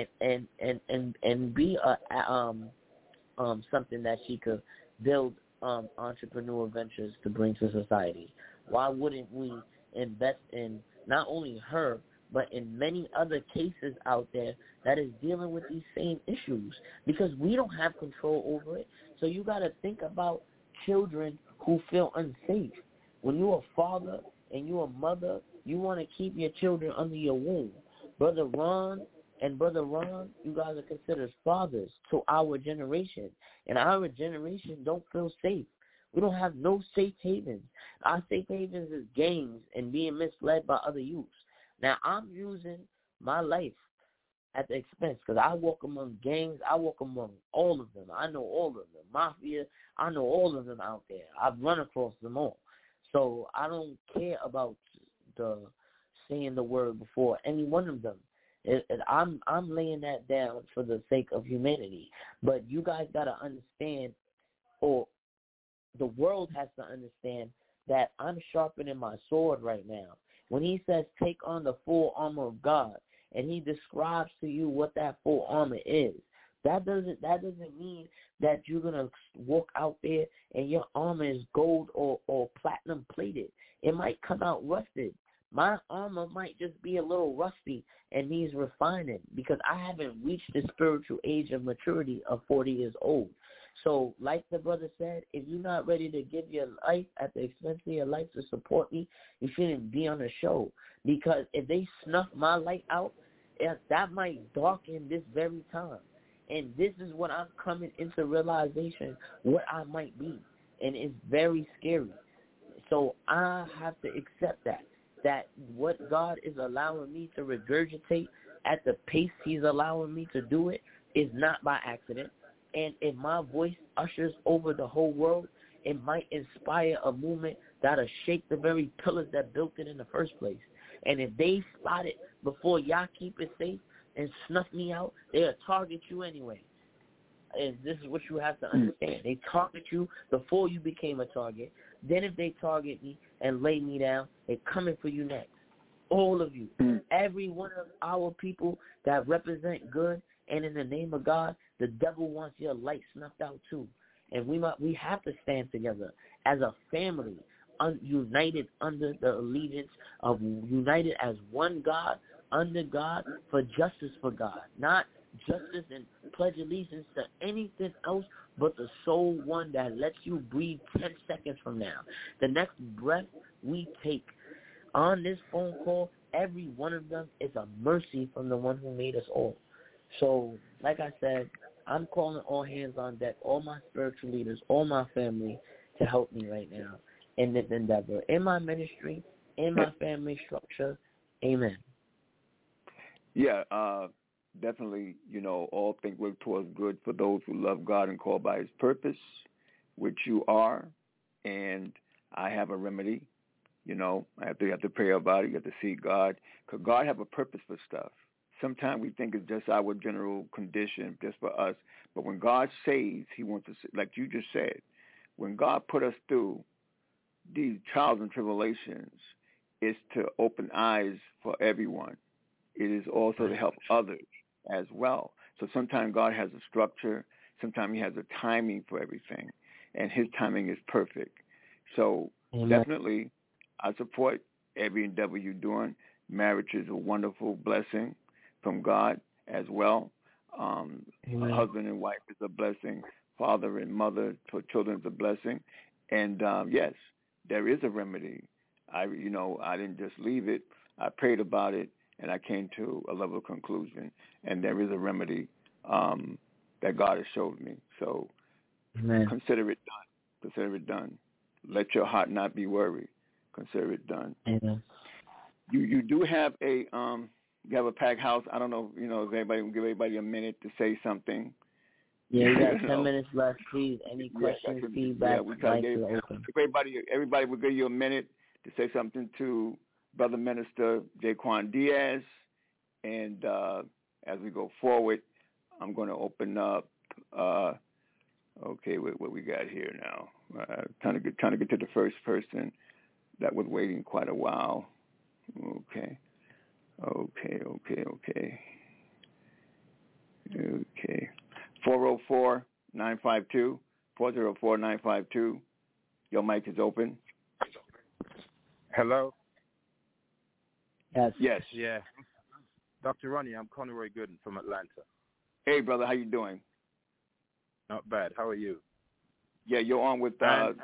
and be something that she could build entrepreneur ventures to bring to society? Why wouldn't we invest in not only her, but in many other cases out there that is dealing with these same issues? Because we don't have control over it. So you got to think about children who feel unsafe. When you're a father and you're a mother, you want to keep your children under your womb. Brother Ron, you guys are considered fathers to our generation. And our generation don't feel safe. We don't have no safe havens. Our safe havens is games and being misled by other youths. Now, I'm using my life at the expense, because I walk among gangs. I walk among all of them. I know all of them. Mafia, I know all of them out there. I've run across them all. So I don't care about saying the word before any one of them. I'm laying that down for the sake of humanity. But you guys got to understand, or the world has to understand, that I'm sharpening my sword right now. When he says take on the full armor of God, and he describes to you what that full armor is, that doesn't mean that you're going to walk out there and your armor is gold or platinum plated. It might come out rusted. My armor might just be a little rusty and needs refining, because I haven't reached the spiritual age of maturity of 40 years old. So like the brother said, if you're not ready to give your life at the expense of your life to support me, you shouldn't be on the show. Because if they snuff my light out, that might darken this very time. And this is what I'm coming into realization, what I might be. And it's very scary. So I have to accept that what God is allowing me to regurgitate at the pace he's allowing me to do it is not by accident. And if my voice ushers over the whole world, it might inspire a movement that'll shake the very pillars that built it in the first place. And if they spot it before y'all keep it safe and snuff me out, they'll target you anyway. And this is what you have to understand. They target you before you became a target. Then if they target me and lay me down, they're coming for you next. All of you. Every one of our people that represent good and in the name of God, the devil wants your light snuffed out too. And we have to stand together as a family, united under the allegiance of united as one God, under God, for justice for God. Not justice and pledge allegiance to anything else but the sole one that lets you breathe 10 seconds from now. The next breath we take on this phone call, every one of them is a mercy from the one who made us all. So, like I said, I'm calling all hands on deck, all my spiritual leaders, all my family to help me right now in this endeavor, in my ministry, in my family structure. Amen. Yeah, definitely, all things work towards good for those who love God and call by his purpose, which you are. And I have a remedy. You have to pray about it. You have to seek God, because God have a purpose for stuff. Sometimes we think it's just our general condition, just for us. But when God saves, he wants to, like you just said, when God put us through these trials and tribulations, it's to open eyes for everyone. It is also to help others as well. So sometimes God has a structure. Sometimes he has a timing for everything. And his timing is perfect. So definitely, I support every endeavor you're doing. Marriage is a wonderful blessing from God as well. Husband and wife is a blessing. Father and mother for children is a blessing. And yes, there is a remedy. I didn't just leave it. I prayed about it, and I came to a level of conclusion. And there is a remedy that God has showed me. So consider it done. Consider it done. Let your heart not be worried. Consider it done. Amen. You do have a packed house. I don't know, if everybody will give everybody a minute to say something. Yeah, you got 10 minutes left, please. Any questions, feedback, mics are open. Everybody will give you a minute to say something to Brother Minister Jaquan Diaz. And as we go forward, I'm going to open up. Okay, what we got here now? Trying to get to the first person that was waiting quite a while. Okay. 404-952. 404-952. Your mic is open. Hello? Yes. Yeah. Dr. Ronnie, I'm Conroy Gooden from Atlanta. Hey, brother, how you doing? Not bad. How are you? Yeah, you're on with...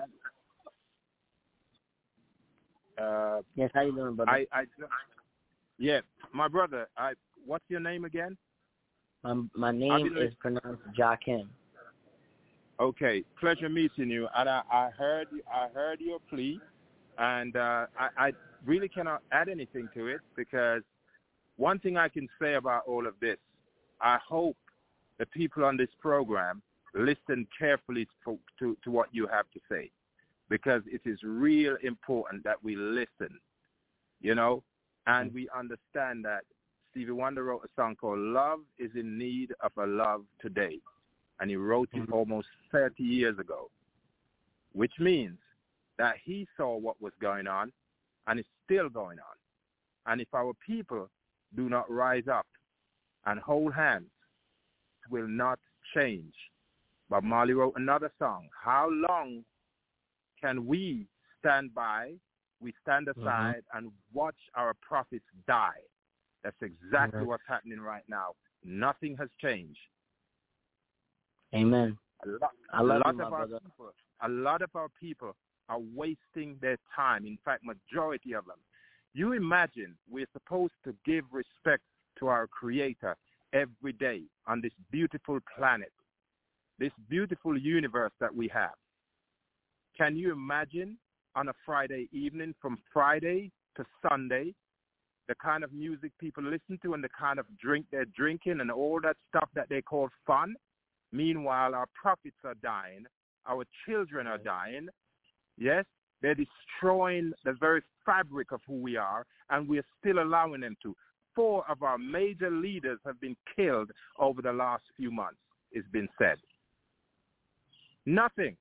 yes, how you doing, brother? Yeah, my brother, what's your name again? My name is pronounced Jaquim. Okay, pleasure meeting you. And I heard your plea, and I really cannot add anything to it, because one thing I can say about all of this, I hope the people on this program listen carefully to what you have to say, because it is real important that we listen, and we understand that Stevie Wonder wrote a song called Love is in Need of a Love Today, and he wrote it almost 30 years ago, which means that he saw what was going on, and it's still going on. And if our people do not rise up and hold hands, it will not change. Bob Marley wrote another song, How Long Can We Stand By? We stand aside and watch our prophets die. That's exactly what's happening right now. Nothing has changed. Amen. A lot of our people are wasting their time. In fact, majority of them. You imagine we're supposed to give respect to our Creator every day on this beautiful planet, this beautiful universe that we have. Can you imagine on a Friday evening, from Friday to Sunday, the kind of music people listen to and the kind of drink they're drinking and all that stuff that they call fun? Meanwhile, our prophets are dying. Our children are dying. Yes, they're destroying the very fabric of who we are, and we're still allowing them to. 4 of our major leaders have been killed over the last few months, it's been said. Nothing.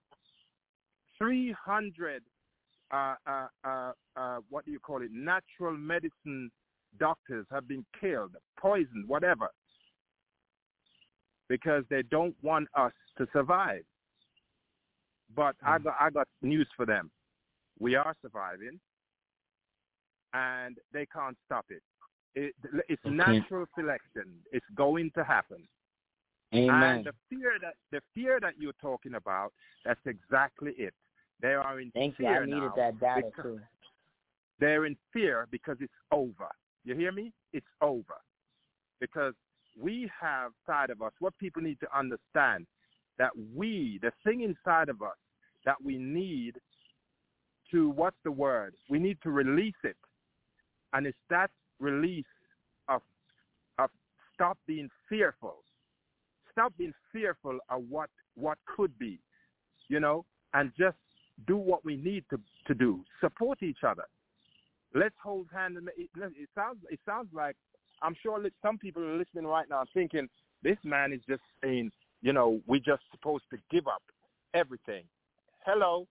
300 natural medicine doctors have been killed, poisoned, whatever, because they don't want us to survive. But I got news for them. We are surviving, and they can't stop it. It's natural selection. It's going to happen. Amen. And the fear that you're talking about, that's exactly it. They are in fear. Thank you. I needed that data too. They're in fear because it's over. You hear me? It's over. Because we have inside of us, what people need to understand, that the thing inside of us that we need to, what's the word? We need to release it. And it's that release of stop being fearful. Stop being fearful of what could be, and just do what we need to do. Support each other. Let's hold hands. It sounds like, I'm sure some people are listening right now thinking, this man is just saying, we're just supposed to give up everything. Hello.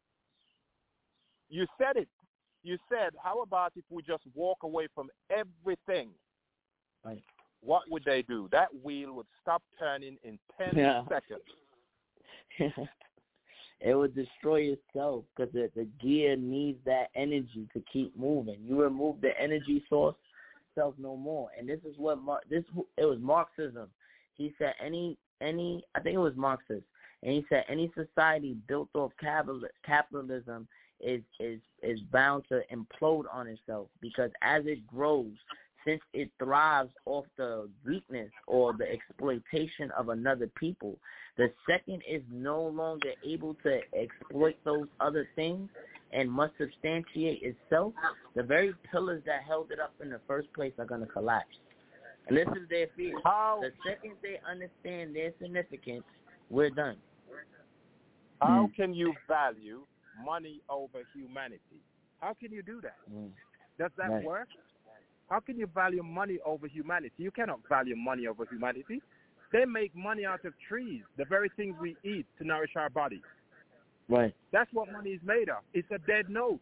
You said it. You said, how about if we just walk away from everything? Right. What would they do? That wheel would stop turning in 10 seconds. It would destroy itself because the gear needs that energy to keep moving. You remove the energy source, self no more. And this is what it was Marxism. He said I think it was Marxist, and he said any society built off capitalism is bound to implode on itself, because as it grows, since it thrives off the weakness or the exploitation of another people, the second is no longer able to exploit those other things and must substantiate itself, the very pillars that held it up in the first place are going to collapse. And this is their fear. The second they understand their significance, we're done. How can you value money over humanity? How can you do that? Does that work? How can you value money over humanity? You cannot value money over humanity. They make money out of trees, the very things we eat to nourish our bodies. Right. That's what money is made of. It's a dead note.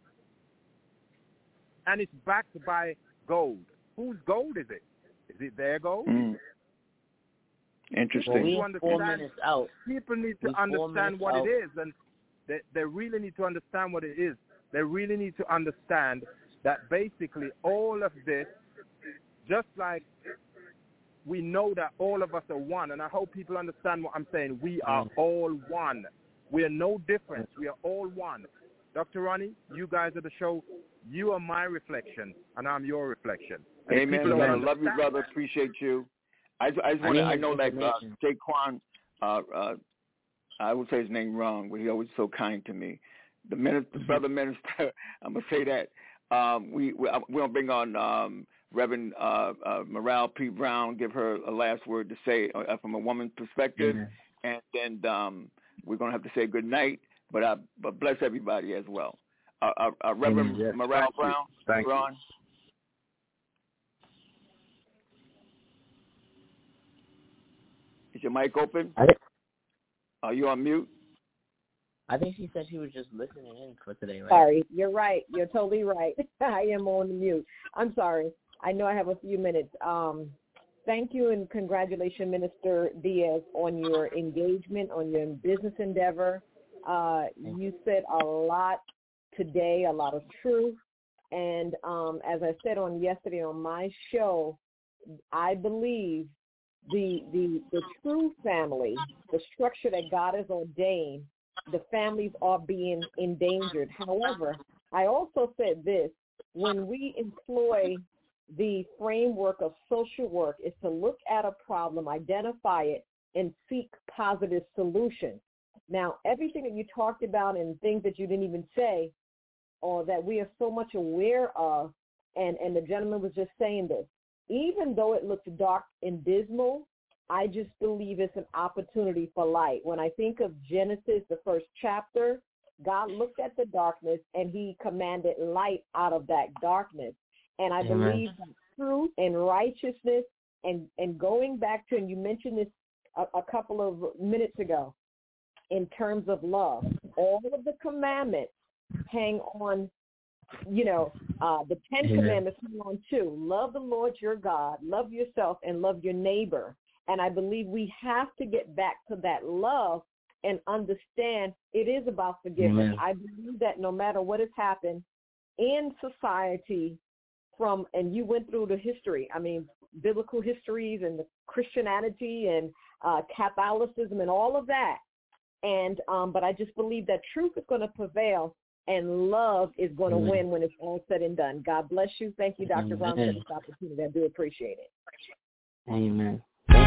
And it's backed by gold. Whose gold is it? Is it their gold? Interesting. Well, 4 minutes out. People need to understand what it is, and they really need to understand what it is. They really need to understand that basically all of this, just like we know that all of us are one, and I hope people understand what I'm saying. We are all one. We are no different. We are all one. Dr. Ronnie, you guys at the show, you are my reflection, and I'm your reflection. And amen. I love you, brother. Appreciate you. I know that Jaquan, I would say his name wrong, but he always so kind to me. The brother minister, I'm going to say that. We're going to bring on Reverend Morale P. Brown, give her a last word to say from a woman's perspective, and then we're going to have to say good night, but bless everybody as well. Reverend Morale Brown, thank you. Ron. Is your mic open? Are you on mute? I think she said she was just listening in for today, right? Sorry, you're right. You're totally right. I am on mute. I'm sorry. I know I have a few minutes. Thank you and congratulations, Minister Diaz, on your engagement, on your business endeavor. You said a lot today, a lot of truth. And as I said yesterday on my show, I believe the true family, the structure that God has ordained, the families are being endangered. However, I also said this, when we employ the framework of social work is to look at a problem, identify it, and seek positive solutions. Now, everything that you talked about and things that you didn't even say or that we are so much aware of, and the gentleman was just saying this, even though it looks dark and dismal, I just believe it's an opportunity for light. When I think of Genesis, the first chapter, God looked at the darkness and he commanded light out of that darkness. And I believe that truth and righteousness and going back to, and you mentioned this a couple of minutes ago, in terms of love, all of the commandments hang on, the 10 commandments hang on two. Love the Lord your God, love yourself, and love your neighbor. And I believe we have to get back to that love and understand it is about forgiveness. I believe that no matter what has happened in society and you went through the history, biblical histories and the Christianity and Catholicism and all of that. And but I just believe that truth is going to prevail and love is going to win when it's all said and done. God bless you. Thank you, Dr. Brown, for this opportunity. I do appreciate it. Amen.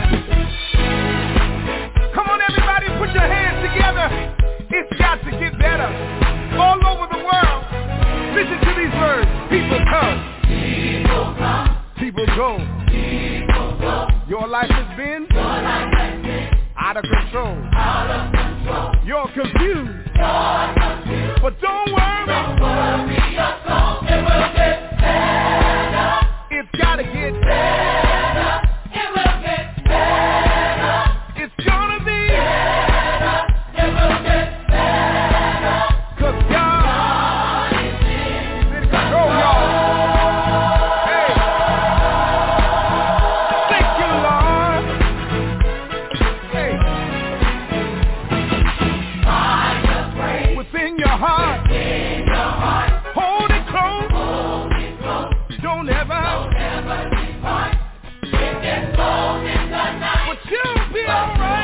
Come on, everybody, put your hands together. It's got to get better. All over the world, listen to these words. People come. People come. People go. People go. Your life has been out of control. You're confused. But don't worry. Your soul, it will get better. It's got to get better. It will get better. It's gonna be better. It will get better. 'Cause God is in control, y'all. Hey. Thank you, Lord. Hey. My But you'll be alright.